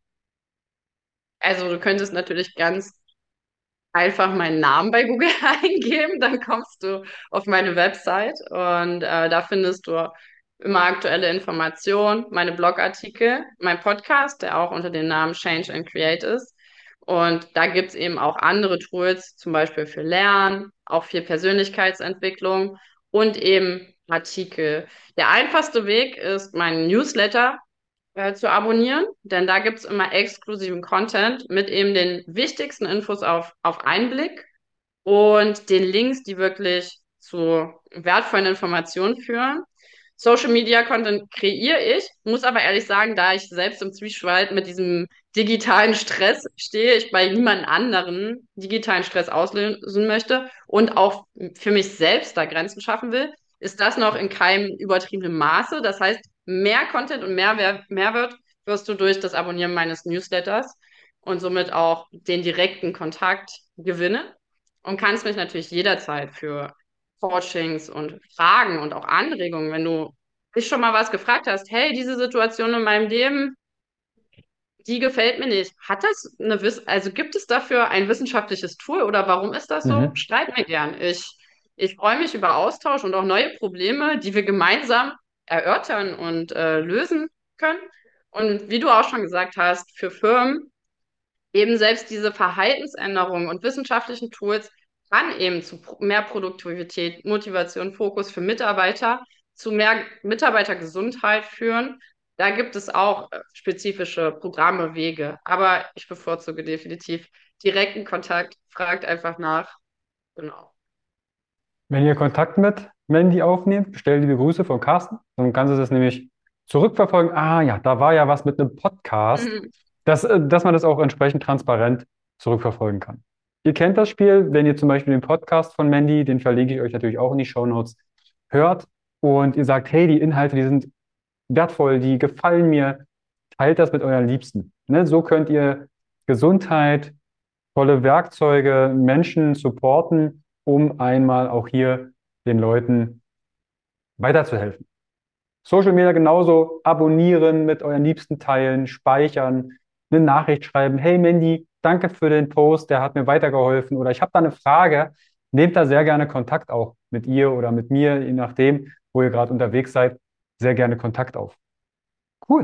Also du könntest natürlich ganz einfach meinen Namen bei Google eingeben, dann kommst du auf meine Website und da findest du immer aktuelle Informationen, meine Blogartikel, mein Podcast, der auch unter dem Namen Change and Create ist. Und da gibt's eben auch andere Tools, zum Beispiel für Lernen, auch für Persönlichkeitsentwicklung und eben Artikel. Der einfachste Weg ist mein Newsletter zu abonnieren, denn da gibt's immer exklusiven Content mit eben den wichtigsten Infos auf einen Blick und den Links, die wirklich zu wertvollen Informationen führen. Social Media Content kreiere ich, muss aber ehrlich sagen, da ich selbst im Zwiespalt mit diesem digitalen Stress stehe, ich bei niemand anderen digitalen Stress auslösen möchte und auch für mich selbst da Grenzen schaffen will, ist das noch in keinem übertriebenen Maße. Das heißt, mehr Content und Mehrwert wirst du durch das Abonnieren meines Newsletters und somit auch den direkten Kontakt gewinnen und kannst mich natürlich jederzeit für Coachings und Fragen und auch Anregungen, wenn du dich schon mal was gefragt hast, hey, diese Situation in meinem Leben, die gefällt mir nicht. Hat das also gibt es dafür ein wissenschaftliches Tool oder warum ist das so? Mhm. Schreib mir gern. Ich freue mich über Austausch und auch neue Probleme, die wir gemeinsam erörtern und lösen können. Und wie du auch schon gesagt hast, für Firmen eben selbst diese Verhaltensänderungen und wissenschaftlichen Tools kann eben zu mehr Produktivität, Motivation, Fokus für Mitarbeiter, zu mehr Mitarbeitergesundheit führen. Da gibt es auch spezifische Programme, Wege. Aber ich bevorzuge definitiv direkten Kontakt. Fragt einfach nach. Genau. Wenn ihr Kontakt mit Mandy aufnehmt, bestell liebe Grüße von Carsten. Dann kannst du das nämlich zurückverfolgen. Ah ja, da war ja was mit einem Podcast, Mhm. dass man das auch entsprechend transparent zurückverfolgen kann. Ihr kennt das Spiel, wenn ihr zum Beispiel den Podcast von Mandy, den verlinke ich euch natürlich auch in die Shownotes, hört und ihr sagt, hey, die Inhalte, die sind wertvoll, die gefallen mir, teilt das mit euren Liebsten. Ne? So könnt ihr Gesundheit, tolle Werkzeuge, Menschen supporten, um einmal auch hier den Leuten weiterzuhelfen. Social Media genauso, abonnieren, mit euren Liebsten teilen, speichern, eine Nachricht schreiben, hey Mandy, danke für den Post, der hat mir weitergeholfen oder ich habe da eine Frage. Nehmt da sehr gerne Kontakt auch mit ihr oder mit mir, je nachdem, wo ihr gerade unterwegs seid, sehr gerne Kontakt auf. Cool.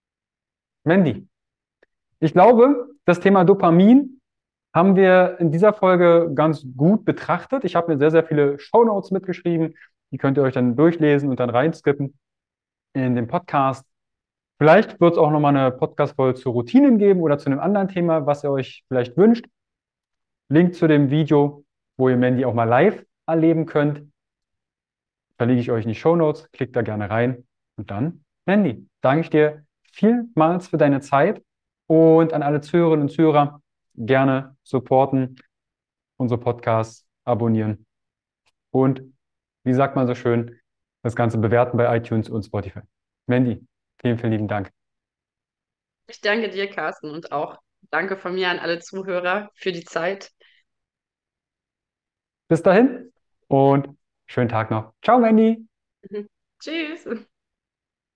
Mandy, ich glaube, das Thema Dopamin haben wir in dieser Folge ganz gut betrachtet. Ich habe mir sehr, sehr viele Shownotes mitgeschrieben. Die könnt ihr euch dann durchlesen und dann reinskippen in den Podcast. Vielleicht wird es auch nochmal eine Podcast-Folge zu Routinen geben oder zu einem anderen Thema, was ihr euch vielleicht wünscht. Link zu dem Video, wo ihr Mandy auch mal live erleben könnt, verlinke ich euch in die Shownotes. Klickt da gerne rein. Und dann, Mandy, danke ich dir vielmals für deine Zeit und an alle Zuhörerinnen und Zuhörer gerne supporten, unsere Podcasts abonnieren und, wie sagt man so schön, das Ganze bewerten bei iTunes und Spotify. Mandy, vielen, vielen lieben Dank. Ich danke dir, Carsten, und auch danke von mir an alle Zuhörer für die Zeit. Bis dahin und schönen Tag noch. Ciao, Mandy. Mhm. Tschüss.